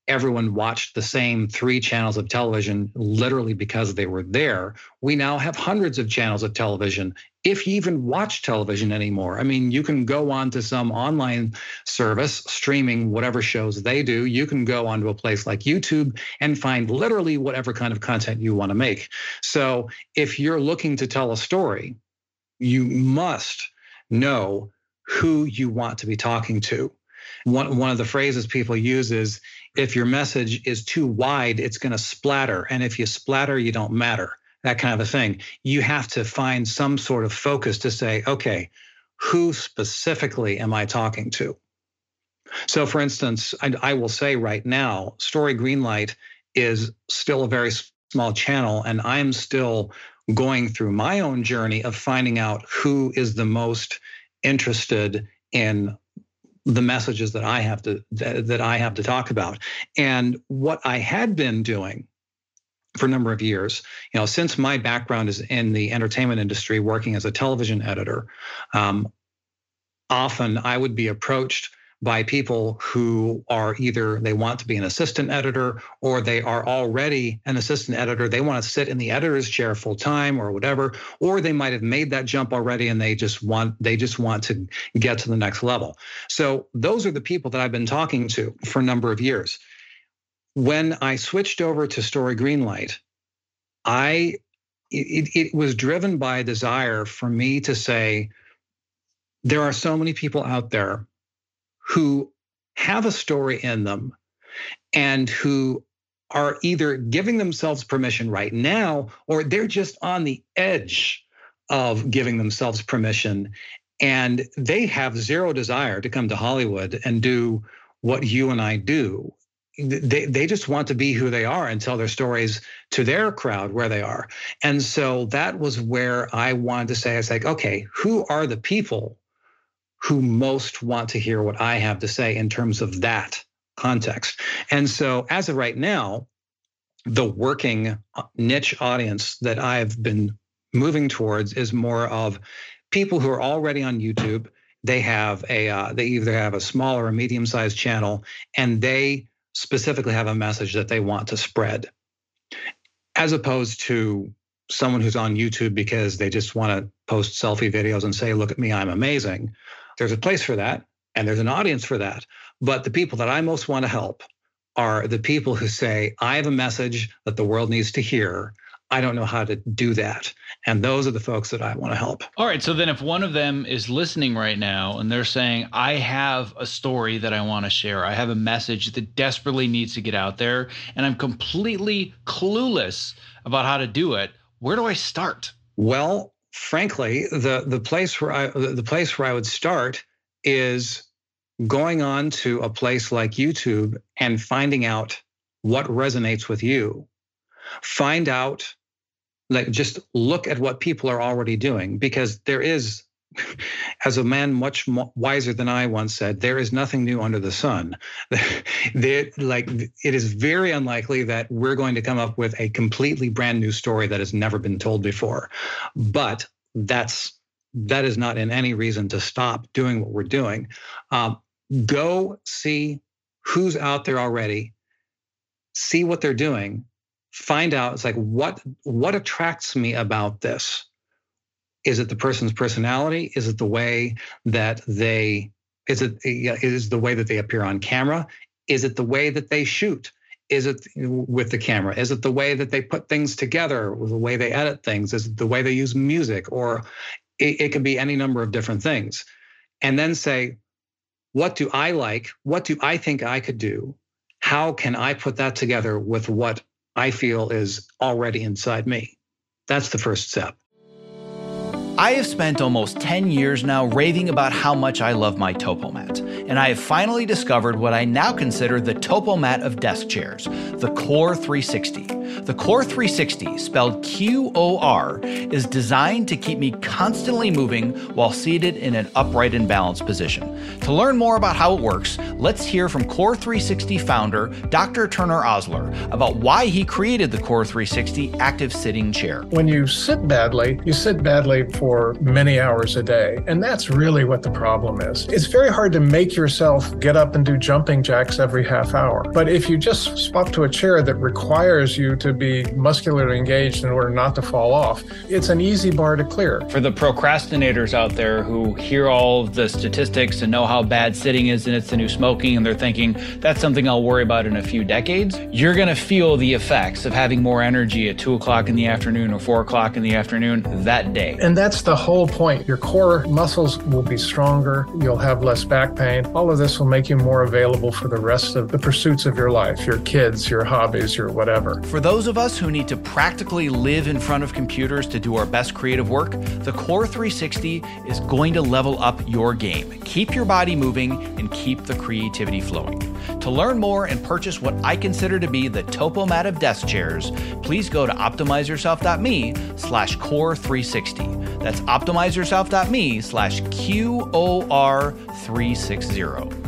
[SPEAKER 2] everyone watched the same three channels of television literally because they were there. We now have hundreds of channels of television, if you even watch television anymore. I mean, you can go on to some online service streaming whatever shows they do. You can go onto a place like YouTube and find literally whatever kind of content you want to make. So if you're looking to tell a story, you must know who you want to be talking to. One, one of the phrases people use is, if your message is too wide, it's going to splatter. And if you splatter, you don't matter. That kind of a thing. You have to find some sort of focus to say, okay, who specifically am I talking to? So for instance, I, I will say right now, Story Greenlight is still a very small channel, and I'm still going through my own journey of finding out who is the most interested in the messages that I have to that, that I have to talk about. And what I had been doing for a number of years, you know, since my background is in the entertainment industry, working as a television editor, um, often I would be approached by people who are either they want to be an assistant editor, or they are already an assistant editor. They want to sit in the editor's chair full time or whatever, or they might have made that jump already and they just want they just want to get to the next level. So those are the people that I've been talking to for a number of years. When I switched over to Story Greenlight, I it, it was driven by a desire for me to say, there are so many people out there who have a story in them and who are either giving themselves permission right now, or they're just on the edge of giving themselves permission. And they have zero desire to come to Hollywood and do what you and I do. They, they just want to be who they are and tell their stories to their crowd where they are. And so that was where I wanted to say, it's like, okay, who are the people who most want to hear what I have to say in terms of that context? And so as of right now, the working niche audience that I've been moving towards is more of people who are already on YouTube. They have a, uh, they either have a small or a medium-sized channel, and they specifically have a message that they want to spread, as opposed to someone who's on YouTube because they just want to post selfie videos and say, look at me, I'm amazing. There's a place for that, and there's an audience for that. But the people that I most want to help are the people who say, I have a message that the world needs to hear. I don't know how to do that. And those are the folks that I want to help.
[SPEAKER 1] All right. So then if one of them is listening right now and they're saying, I have a story that I want to share, I have a message that desperately needs to get out there, and I'm completely clueless about how to do it, where do I start?
[SPEAKER 2] Well, frankly, the the place where I the place where I would start is going on to a place like YouTube and finding out what resonates with you. Find out, like, just look at what people are already doing, because there is, as a man much more wiser than I once said, there is nothing new under the sun. There, like, it is very unlikely that we're going to come up with a completely brand new story that has never been told before. But that's that is not in any reason to stop doing what we're doing. Um, go see who's out there already, see what they're doing, find out, it's like, what what attracts me about this? Is it the person's personality? Is it the way that they, is it is the way that they appear on camera? Is it the way that they shoot? Is it with the camera? Is it the way that they put things together, the way they edit things? Is it the way they use music? Or it, it could be any number of different things. And then say, what do I like? What do I think I could do? How can I put that together with what I feel is already inside me? That's the first step.
[SPEAKER 1] I have spent almost ten years now raving about how much I love my Topomat, and I have finally discovered what I now consider the Topomat of desk chairs, the Core three sixty. The Core three sixty, spelled Q O R, is designed to keep me constantly moving while seated in an upright and balanced position. To learn more about how it works, let's hear from Core three sixty founder, Doctor Turner Osler, about why he created the Core three sixty active sitting chair.
[SPEAKER 4] When you sit badly, you sit badly for for many hours a day. And that's really what the problem is. It's very hard to make yourself get up and do jumping jacks every half hour. But if you just swap to a chair that requires you to be muscularly engaged in order not to fall off, it's an easy bar to clear.
[SPEAKER 1] For the procrastinators out there who hear all of the statistics and know how bad sitting is and it's the new smoking, and they're thinking that's something I'll worry about in a few decades, you're going to feel the effects of having more energy at two o'clock in the afternoon or four o'clock in the afternoon that day.
[SPEAKER 4] And that's the whole point. Your core muscles will be stronger. You'll have less back pain. All of this will make you more available for the rest of the pursuits of your life, your kids, your hobbies, your whatever.
[SPEAKER 1] For those of us who need to practically live in front of computers to do our best creative work, the Core three sixty is going to level up your game. Keep your body moving and keep the creativity flowing. To learn more and purchase what I consider to be the Topomat of desk chairs, please go to optimizeyourself.me slash core 360. That's optimizeyourself.me slash Q O R 360.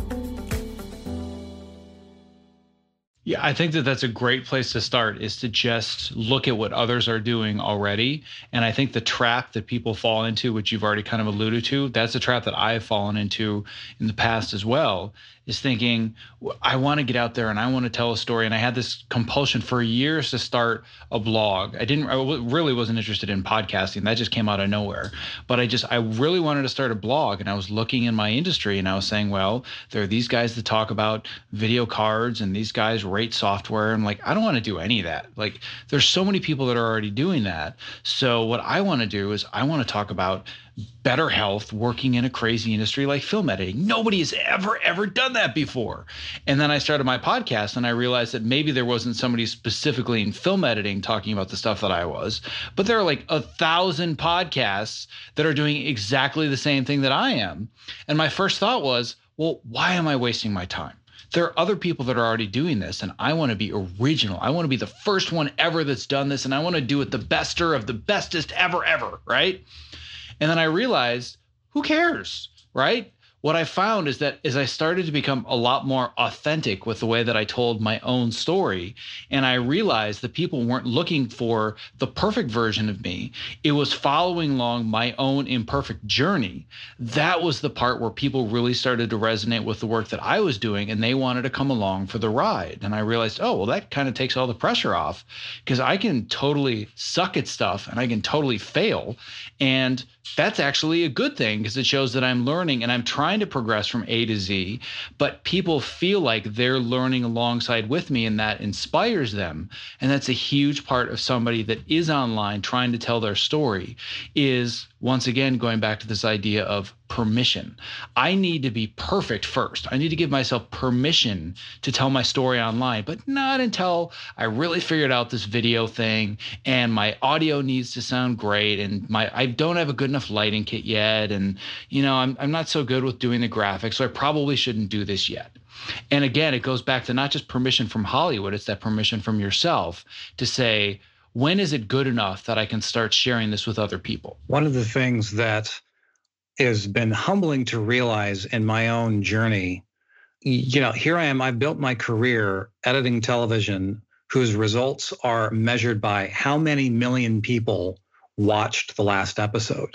[SPEAKER 1] Yeah, I think that that's a great place to start, is to just look at what others are doing already. And I think the trap that people fall into, which you've already kind of alluded to, that's a trap that I've fallen into in the past as well, is thinking, I want to get out there and I want to tell a story. And I had this compulsion for years to start a blog. I didn't, I really wasn't interested in podcasting. That just came out of nowhere. But I just, I really wanted to start a blog. And I was looking in my industry and I was saying, well, there are these guys that talk about video cards and these guys rate software. And like, I don't want to do any of that. Like, there's so many people that are already doing that. So what I want to do is I want to talk about better health working in a crazy industry like film editing. Nobody has ever, ever done that before. And then I started my podcast and I realized that maybe there wasn't somebody specifically in film editing talking about the stuff that I was, but there are like a thousand podcasts that are doing exactly the same thing that I am. And my first thought was, well, why am I wasting my time? There are other people that are already doing this, and I want to be original. I want to be the first one ever that's done this, and I want to do it the bester of the bestest ever, ever, right? And then I realized, who cares, right? What I found is that as I started to become a lot more authentic with the way that I told my own story, and I realized that people weren't looking for the perfect version of me, it was following along my own imperfect journey. That was the part where people really started to resonate with the work that I was doing, and they wanted to come along for the ride. And I realized, oh, well, that kind of takes all the pressure off, because I can totally suck at stuff and I can totally fail. And that's actually a good thing, because it shows that I'm learning and I'm trying to progress from A to Z, but people feel like they're learning alongside with me, and that inspires them. And that's a huge part of somebody that is online trying to tell their story, is once again going back to this idea of permission. I need to be perfect first. I need to give myself permission to tell my story online, but not until I really figured out this video thing and my audio needs to sound great, and my I don't have a good enough lighting kit yet, and you know I'm I'm not so good with doing the graphics, so I probably shouldn't do this yet. And again, it goes back to not just permission from Hollywood, it's that permission from yourself to say, when is it good enough that I can start sharing this with other people?
[SPEAKER 2] One of the things that has been humbling to realize in my own journey, you know, here I am, I've built my career editing television, whose results are measured by how many million people watched the last episode.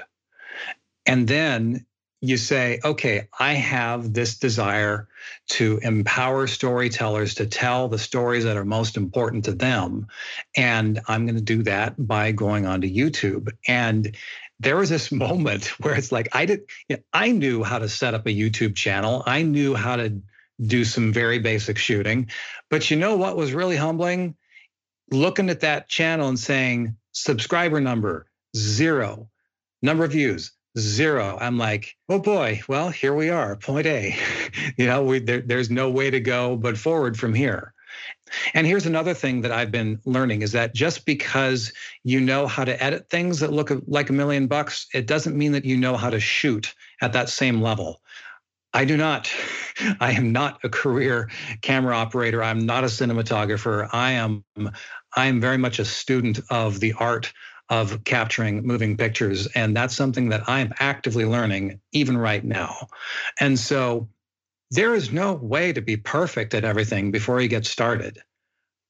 [SPEAKER 2] And then you say, okay, I have this desire to empower storytellers to tell the stories that are most important to them. And I'm going to do that by going onto YouTube. And there was this moment where it's like, I did, you know, I knew how to set up a YouTube channel. I knew how to do some very basic shooting. But you know what was really humbling? Looking at that channel and saying, subscriber number, zero. Number of views, zero. I'm like, oh boy, well, here we are, point A. you know, we, there, there's no way to go but forward from here. And here's another thing that I've been learning, is that just because you know how to edit things that look like a million bucks, it doesn't mean that you know how to shoot at that same level. I do not. I am not a career camera operator. I'm not a cinematographer. I am, I am very much a student of the art of capturing moving pictures. And that's something that I am actively learning even right now. And so there is no way to be perfect at everything before you get started.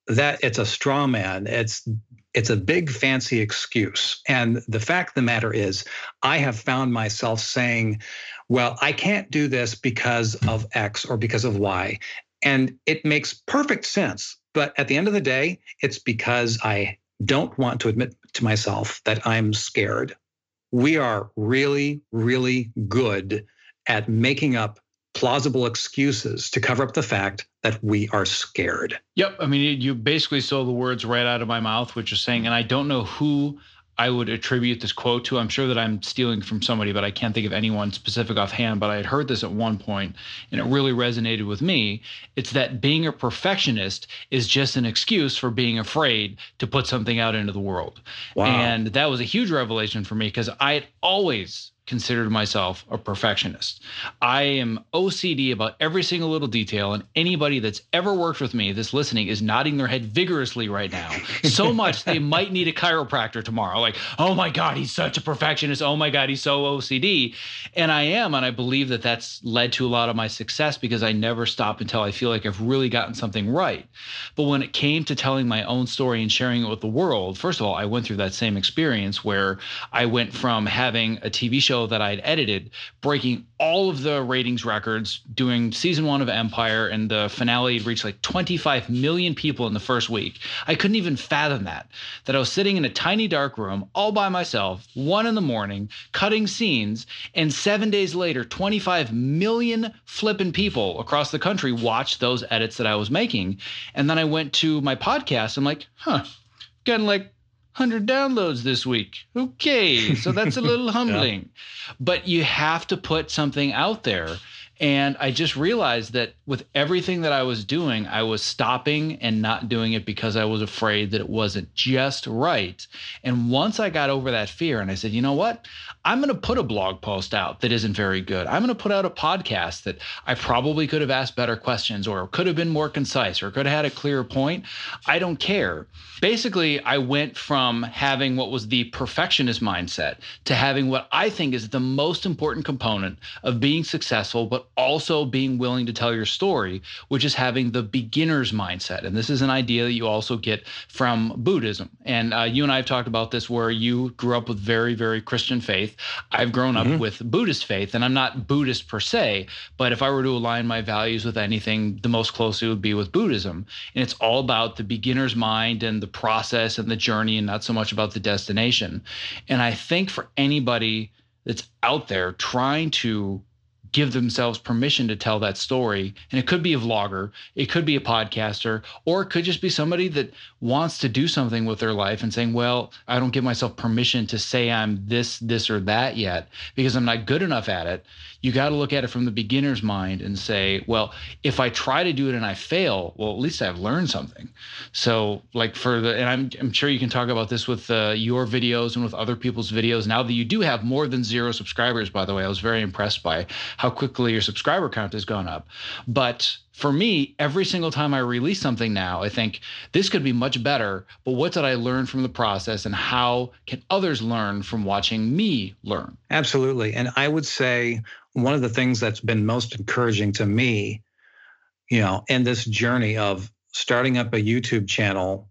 [SPEAKER 2] that it's a straw man. It's it's a big fancy excuse. And the fact of the matter is, I have found myself saying, well, I can't do this because of X or because of Y. And it makes perfect sense. But at the end of the day, it's because I don't want to admit to myself that I'm scared. We are really, really good at making up plausible excuses to cover up the fact that we are scared.
[SPEAKER 1] Yep. I mean, you basically stole the words right out of my mouth, which is saying, and I don't know who I would attribute this quote to. I'm sure that I'm stealing from somebody, but I can't think of anyone specific offhand. But I had heard this at one point, and it really resonated with me. It's that being a perfectionist is just an excuse for being afraid to put something out into the world. Wow. And that was a huge revelation for me, because I had always considered myself a perfectionist. I am O C D about every single little detail, and anybody that's ever worked with me that's listening is nodding their head vigorously right now. So much they might need a chiropractor tomorrow. Like, oh my God, he's such a perfectionist. Oh my God, he's so O C D. And I am, and I believe that that's led to a lot of my success, because I never stop until I feel like I've really gotten something right. But when it came to telling my own story and sharing it with the world, first of all, I went through that same experience where I went from having a T V show that I'd edited, breaking all of the ratings records, doing season one of Empire, and the finale had reached like twenty-five million people in the first week. I couldn't even fathom that, that I was sitting in a tiny dark room all by myself, one in the morning, cutting scenes, and seven days later, twenty-five million flipping people across the country watched those edits that I was making. And then I went to my podcast. I'm like, huh, getting like one hundred downloads this week. Okay, so that's a little humbling. Yeah. But you have to put something out there. And I just realized that with everything that I was doing, I was stopping and not doing it because I was afraid that it wasn't just right. And once I got over that fear and I said, you know what? I'm going to put a blog post out that isn't very good. I'm going to put out a podcast that I probably could have asked better questions, or could have been more concise, or could have had a clearer point. I don't care. Basically, I went from having what was the perfectionist mindset to having what I think is the most important component of being successful, but also being willing to tell your story, which is having the beginner's mindset. And this is an idea that you also get from Buddhism. And uh, you and I have talked about this, where you grew up with very, very Christian faith. I've grown up mm-hmm. with Buddhist faith, and I'm not Buddhist per se, but if I were to align my values with anything, the most closely would be with Buddhism. And it's all about the beginner's mind and the process and the journey, and not so much about the destination. And I think for anybody that's out there trying to give themselves permission to tell that story, and it could be a vlogger, it could be a podcaster, or it could just be somebody that wants to do something with their life and saying, well, I don't give myself permission to say I'm this, this, or that yet because I'm not good enough at it. You got to look at it from the beginner's mind and say, well, if I try to do it and I fail, well, at least I've learned something. So like for the, and I'm, I'm sure you can talk about this with uh, your videos and with other people's videos. Now that you do have more than zero subscribers, by the way, I was very impressed by how quickly your subscriber count has gone up. But for me, every single time I release something now, I think this could be much better, but what did I learn from the process, and how can others learn from watching me learn?
[SPEAKER 2] Absolutely. And I would say one of the things that's been most encouraging to me, you know, in this journey of starting up a YouTube channel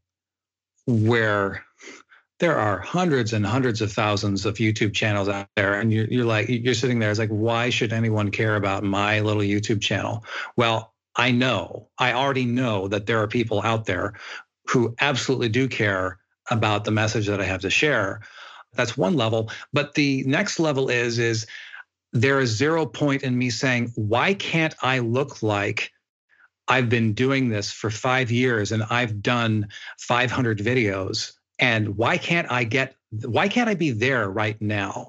[SPEAKER 2] where there are hundreds and hundreds of thousands of YouTube channels out there, and you're, you're like, you're sitting there, it's like, why should anyone care about my little YouTube channel? Well, I know, I already know that there are people out there who absolutely do care about the message that I have to share. That's one level. But the next level is, is there is zero point in me saying, why can't I look like I've been doing this for five years and I've done five hundred videos? And why can't I get, why can't I be there right now?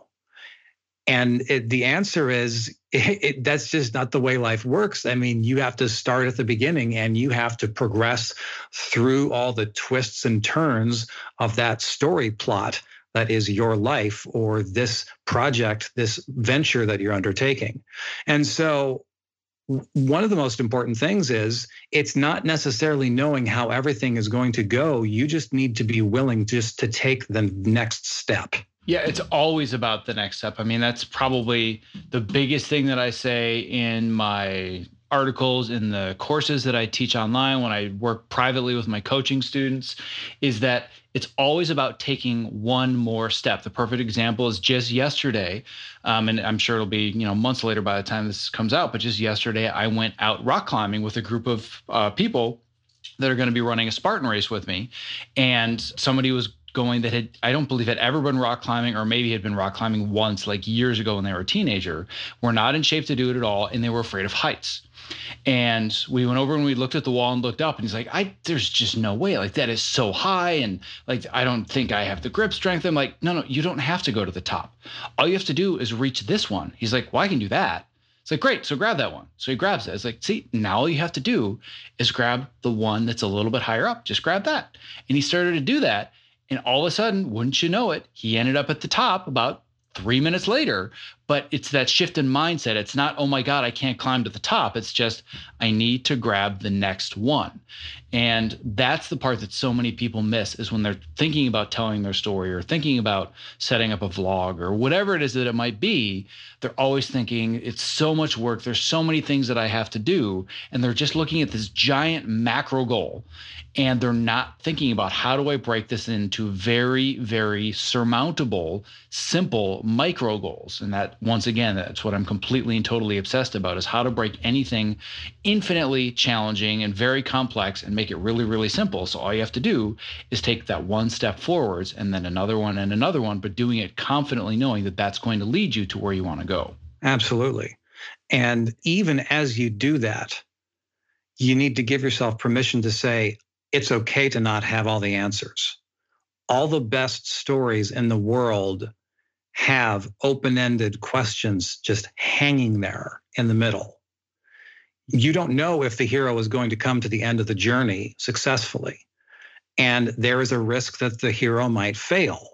[SPEAKER 2] And it, the answer is, it, it, that's just not the way life works. I mean, you have to start at the beginning, and you have to progress through all the twists and turns of that story plot that is your life, or this project, this venture that you're undertaking. And so one of the most important things is, it's not necessarily knowing how everything is going to go. You just need to be willing just to take the next step.
[SPEAKER 1] Yeah, it's always about the next step. I mean, that's probably the biggest thing that I say in my articles, in the courses that I teach online, when I work privately with my coaching students, is that it's always about taking one more step. The perfect example is just yesterday, um, and I'm sure it'll be, you know, months later by the time this comes out, but just yesterday I went out rock climbing with a group of uh, people that are going to be running a Spartan race with me. And somebody was going that had, I don't believe had ever been rock climbing, or maybe had been rock climbing once, like years ago when they were a teenager, were not in shape to do it at all, and they were afraid of heights. And we went over and we looked at the wall and looked up, and he's like, I, there's just no way, like that is so high. And like, I don't think I have the grip strength. I'm like, no, no, you don't have to go to the top. All you have to do is reach this one. He's like, well, I can do that. It's like, great, so grab that one. So he grabs it. It's like, see, now all you have to do is grab the one that's a little bit higher up. Just grab that. And he started to do that. And all of a sudden, wouldn't you know it, he ended up at the top about three minutes later. But it's that shift in mindset. It's not, oh my God, I can't climb to the top. It's just, I need to grab the next one. And that's the part that so many people miss, is when they're thinking about telling their story or thinking about setting up a vlog or whatever it is that it might be. They're always thinking it's so much work. There's so many things that I have to do. And they're just looking at this giant macro goal. And they're not thinking about, how do I break this into very, very surmountable, simple micro goals? And that, once again, that's what I'm completely and totally obsessed about, is how to break anything infinitely challenging and very complex and make it really, really simple. So all you have to do is take that one step forwards, and then another one and another one, but doing it confidently, knowing that that's going to lead you to where you want to go.
[SPEAKER 2] Absolutely. And even as you do that, you need to give yourself permission to say, it's okay to not have all the answers. All the best stories in the world have open-ended questions just hanging there in the middle. You don't know if the hero is going to come to the end of the journey successfully. And there is a risk that the hero might fail.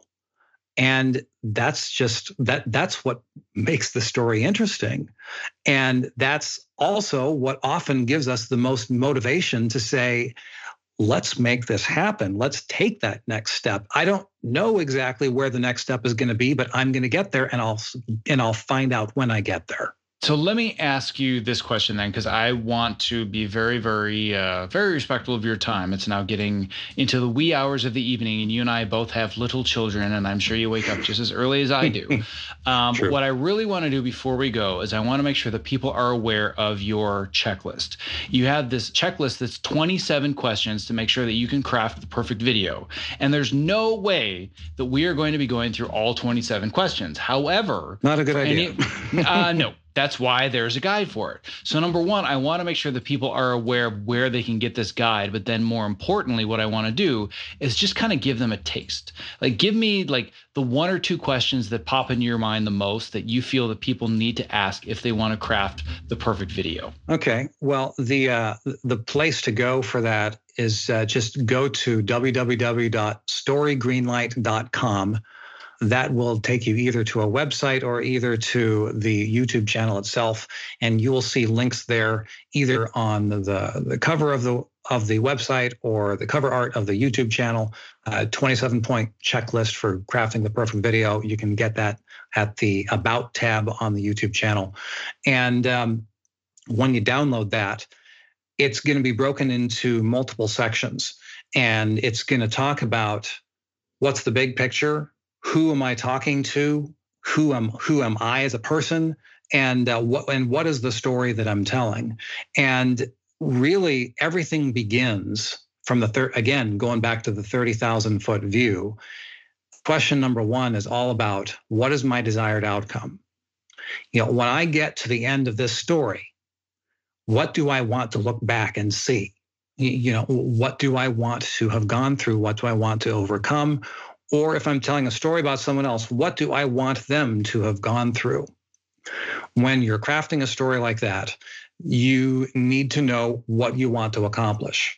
[SPEAKER 2] And that's just, that that's what makes the story interesting. And that's also what often gives us the most motivation to say, let's make this happen. Let's take that next step. I don't know exactly where the next step is going to be, but I'm going to get there, and I'll and I'll find out when I get there.
[SPEAKER 1] So let me ask you this question then, because I want to be very, very, uh, very respectful of your time. It's now getting into the wee hours of the evening, and you and I both have little children, and I'm sure you wake up just as early as I do. Um, but what I really want to do before we go is I want to make sure that people are aware of your checklist. You have this checklist that's twenty-seven questions to make sure that you can craft the perfect video. And there's no way that we are going to be going through all twenty-seven questions. However,
[SPEAKER 2] not a good idea.
[SPEAKER 1] Any, uh, no. That's why there's a guide for it. So number one, I want to make sure that people are aware of where they can get this guide. But then more importantly, what I want to do is just kind of give them a taste. Like, give me like the one or two questions that pop into your mind the most that you feel that people need to ask if they want to craft the perfect video.
[SPEAKER 2] Okay. Well, the uh, the place to go for that is uh, just go to w w w dot story greenlight dot com. That will take you either to a website or either to the YouTube channel itself, and you will see links there either on the, the cover of the of the website or the cover art of the YouTube channel. Uh, twenty-seven point checklist for crafting the perfect video. You can get that at the About tab on the YouTube channel. And um, when you download that, it's going to be broken into multiple sections, and it's going to talk about what's the big picture. Who am I talking to? Who am who am I as a person? And uh, what and what is the story that I'm telling? And really, everything begins from the third. Again, going back to the thirty thousand foot view. Question number one is all about, what is my desired outcome? You know, when I get to the end of this story, what do I want to look back and see? You know, what do I want to have gone through? What do I want to overcome? Or if I'm telling a story about someone else, what do I want them to have gone through? When you're crafting a story like that, you need to know what you want to accomplish.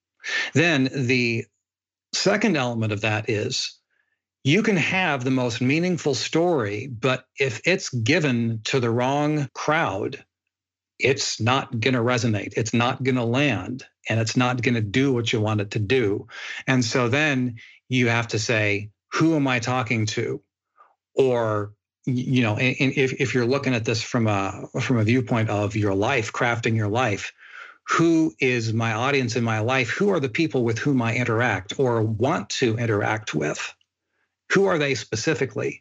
[SPEAKER 2] Then the second element of that is, you can have the most meaningful story, but if it's given to the wrong crowd, it's not going to resonate. It's not going to land, and it's not going to do what you want it to do. And so then you have to say, who am I talking to? Or, you know, and if, if you're looking at this from a from a viewpoint of your life, crafting your life, who is my audience in my life? Who are the people with whom I interact or want to interact with? Who are they specifically?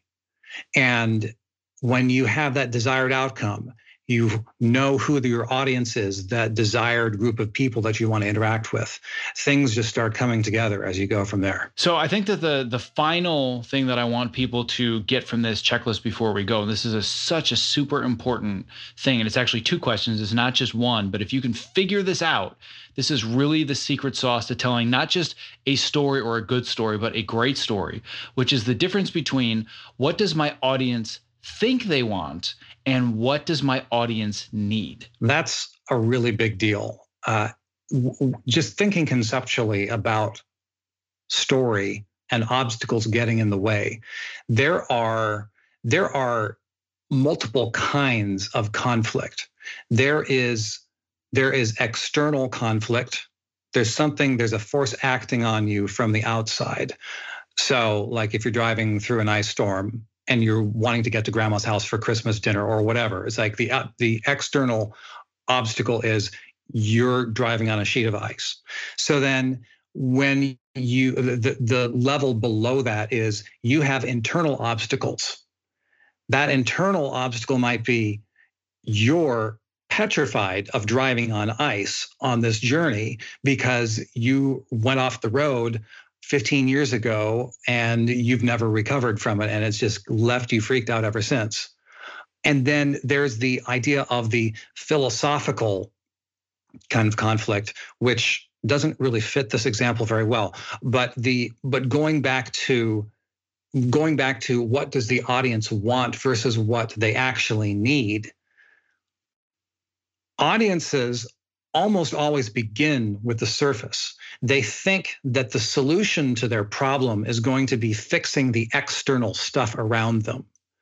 [SPEAKER 2] And when you have that desired outcome, you know who your audience is, that desired group of people that you want to interact with. Things just start coming together as you go from there.
[SPEAKER 1] So I think that the the final thing that I want people to get from this checklist before we go, and this is a, such a super important thing, and it's actually two questions, it's not just one, but if you can figure this out, this is really the secret sauce to telling not just a story or a good story, but a great story, which is the difference between what does my audience think they want and what does my audience need?
[SPEAKER 2] That's a really big deal. Uh, w- just thinking conceptually about story and obstacles getting in the way. There are, there are multiple kinds of conflict. There is, there is external conflict. There's something, there's a force acting on you from the outside. So like if you're driving through an ice storm, and you're wanting to get to grandma's house for Christmas dinner or whatever. It's like the, uh, the external obstacle is you're driving on a sheet of ice. So then when you, the, the level below that is you have internal obstacles. That internal obstacle might be you're petrified of driving on ice on this journey because you went off the road fifteen years ago and you've never recovered from it and it's just left you freaked out ever since. And then there's the idea of the philosophical kind of conflict, which doesn't really fit this example very well. But the but going back to going back to what does the audience want versus what they actually need. Audiences almost always begin with the surface. They think that the solution to their problem is going to be fixing the external stuff around them.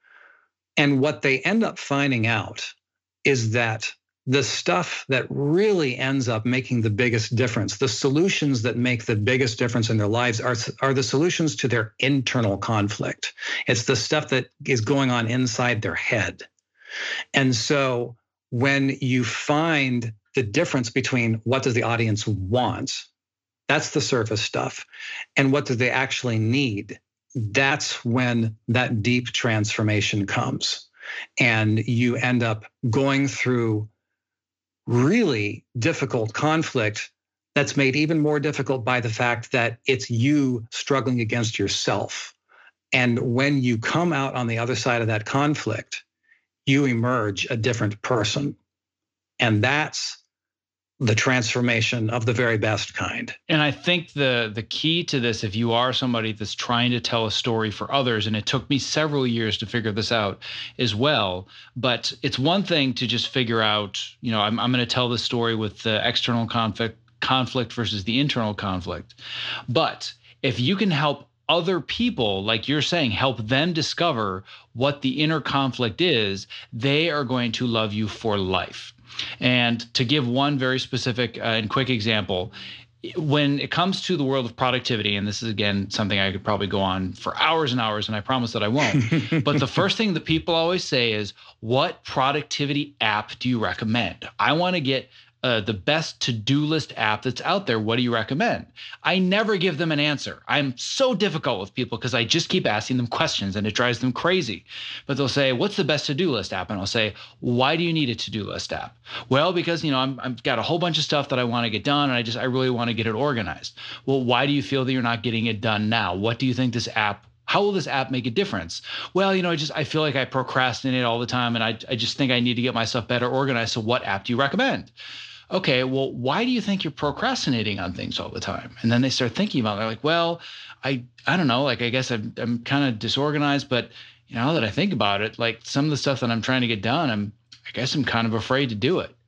[SPEAKER 2] And what they end up finding out is that the stuff that really ends up making the biggest difference, the solutions that make the biggest difference in their lives are, are the solutions to their internal conflict. It's the stuff that is going on inside their head. And so when you find the difference between what does the audience want, that's the surface stuff, and what do they actually need, that's when that deep transformation comes. And you end up going through really difficult conflict that's made even more difficult by the fact that it's you struggling against yourself. And when you come out on the other side of that conflict, you emerge a different person. And that's the transformation of the very best kind.
[SPEAKER 1] And I think the the key to this, if you are somebody that's trying to tell a story for others, and it took me several years to figure this out as well, but it's one thing to just figure out, you know, I'm, I'm going to tell this story with the external conflict, conflict versus the internal conflict. But if you can help other people, like you're saying, help them discover what the inner conflict is, they are going to love you for life. And to give one very specific uh, and quick example, when it comes to the world of productivity, and this is, again, something I could probably go on for hours and hours, and I promise that I won't. But the first thing that people always say is, what productivity app do you recommend? I want to get Uh, the best to-do list app that's out there. What do you recommend? I never give them an answer. I'm so difficult with people because I just keep asking them questions and it drives them crazy. But they'll say, what's the best to-do list app? And I'll say, why do you need a to-do list app? Well, because, you know, I'm, I've got a whole bunch of stuff that I want to get done, and I just, I really want to get it organized. Well, why do you feel that you're not getting it done now? What do you think this app, how will this app make a difference? Well, you know, I just, I feel like I procrastinate all the time, and I, I just think I need to get myself better organized. So what app do you recommend? Okay, well, why do you think you're procrastinating on things all the time? And then they start thinking about it. They're like, well, I I don't know, like, I guess I'm, I'm kind of disorganized, but you know, now that I think about it, like some of the stuff that I'm trying to get done, I'm, I guess I'm kind of afraid to do it.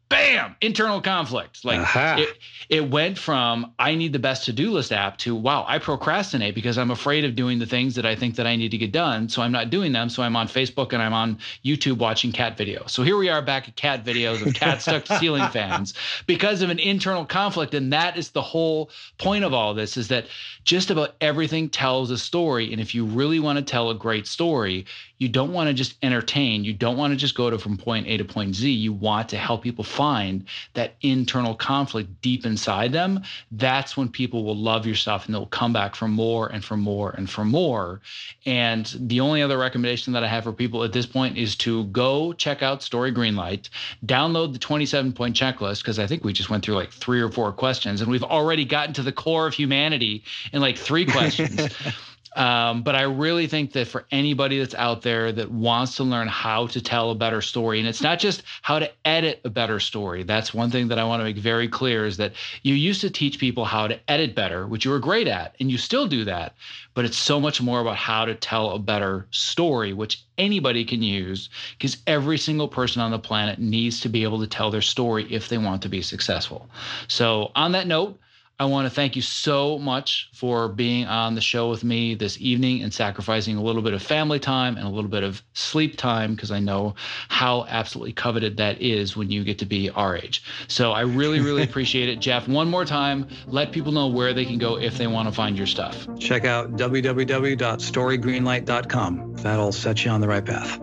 [SPEAKER 1] bam, internal conflict. Like
[SPEAKER 2] uh-huh.
[SPEAKER 1] it, it went from, I need the best to-do list app to, wow, I procrastinate because I'm afraid of doing the things that I think that I need to get done. So I'm not doing them. So I'm on Facebook and I'm on YouTube watching cat videos. So here we are back at cat videos of cats stuck to ceiling fans because of an internal conflict. And that is the whole point of all this, is that just about everything tells a story. And if you really want to tell a great story, you don't want to just entertain. You don't want to just go to from point A to point Z. You want to help people find that internal conflict deep inside them. That's when people will love your stuff and they'll come back for more and for more and for more. And the only other recommendation that I have for people at this point is to go check out Story Greenlight, download the twenty-seven point checklist, because I think we just went through like three or four questions and we've already gotten to the core of humanity in like three questions. Um, but I really think that for anybody that's out there that wants to learn how to tell a better story, and it's not just how to edit a better story. That's one thing that I want to make very clear, is that you used to teach people how to edit better, which you were great at, and you still do that. But it's so much more about how to tell a better story, which anybody can use, because every single person on the planet needs to be able to tell their story if they want to be successful. So on that note, I want to thank you so much for being on the show with me this evening and sacrificing a little bit of family time and a little bit of sleep time, because I know how absolutely coveted that is when you get to be our age. So I really, really appreciate it. Jeff, one more time, let people know where they can go if they want to find your stuff.
[SPEAKER 2] Check out w w w dot story greenlight dot com. That'll set you on the right path.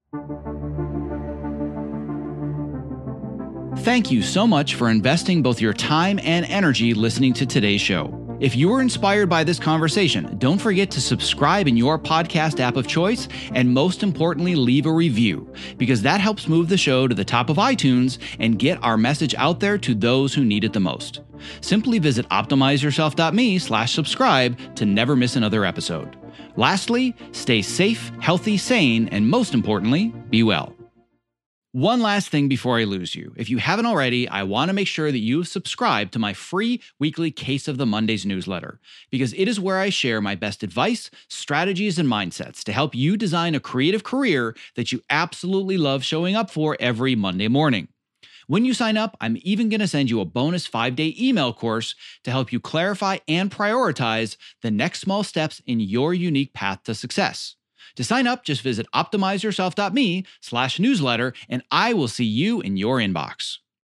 [SPEAKER 1] Thank you so much for investing both your time and energy listening to today's show. If you were inspired by this conversation, don't forget to subscribe in your podcast app of choice, and most importantly, leave a review, because that helps move the show to the top of iTunes and get our message out there to those who need it the most. Simply visit optimize yourself dot me slash subscribe to never miss another episode. Lastly, stay safe, healthy, sane, and most importantly, be well. One last thing before I lose you. If you haven't already, I want to make sure that you've subscribed to my free weekly Case of the Mondays newsletter, because it is where I share my best advice, strategies, and mindsets to help you design a creative career that you absolutely love showing up for every Monday morning. When you sign up, I'm even going to send you a bonus five-day email course to help you clarify and prioritize the next small steps in your unique path to success. To sign up, just visit optimize yourself dot me slash newsletter, and I will see you in your inbox.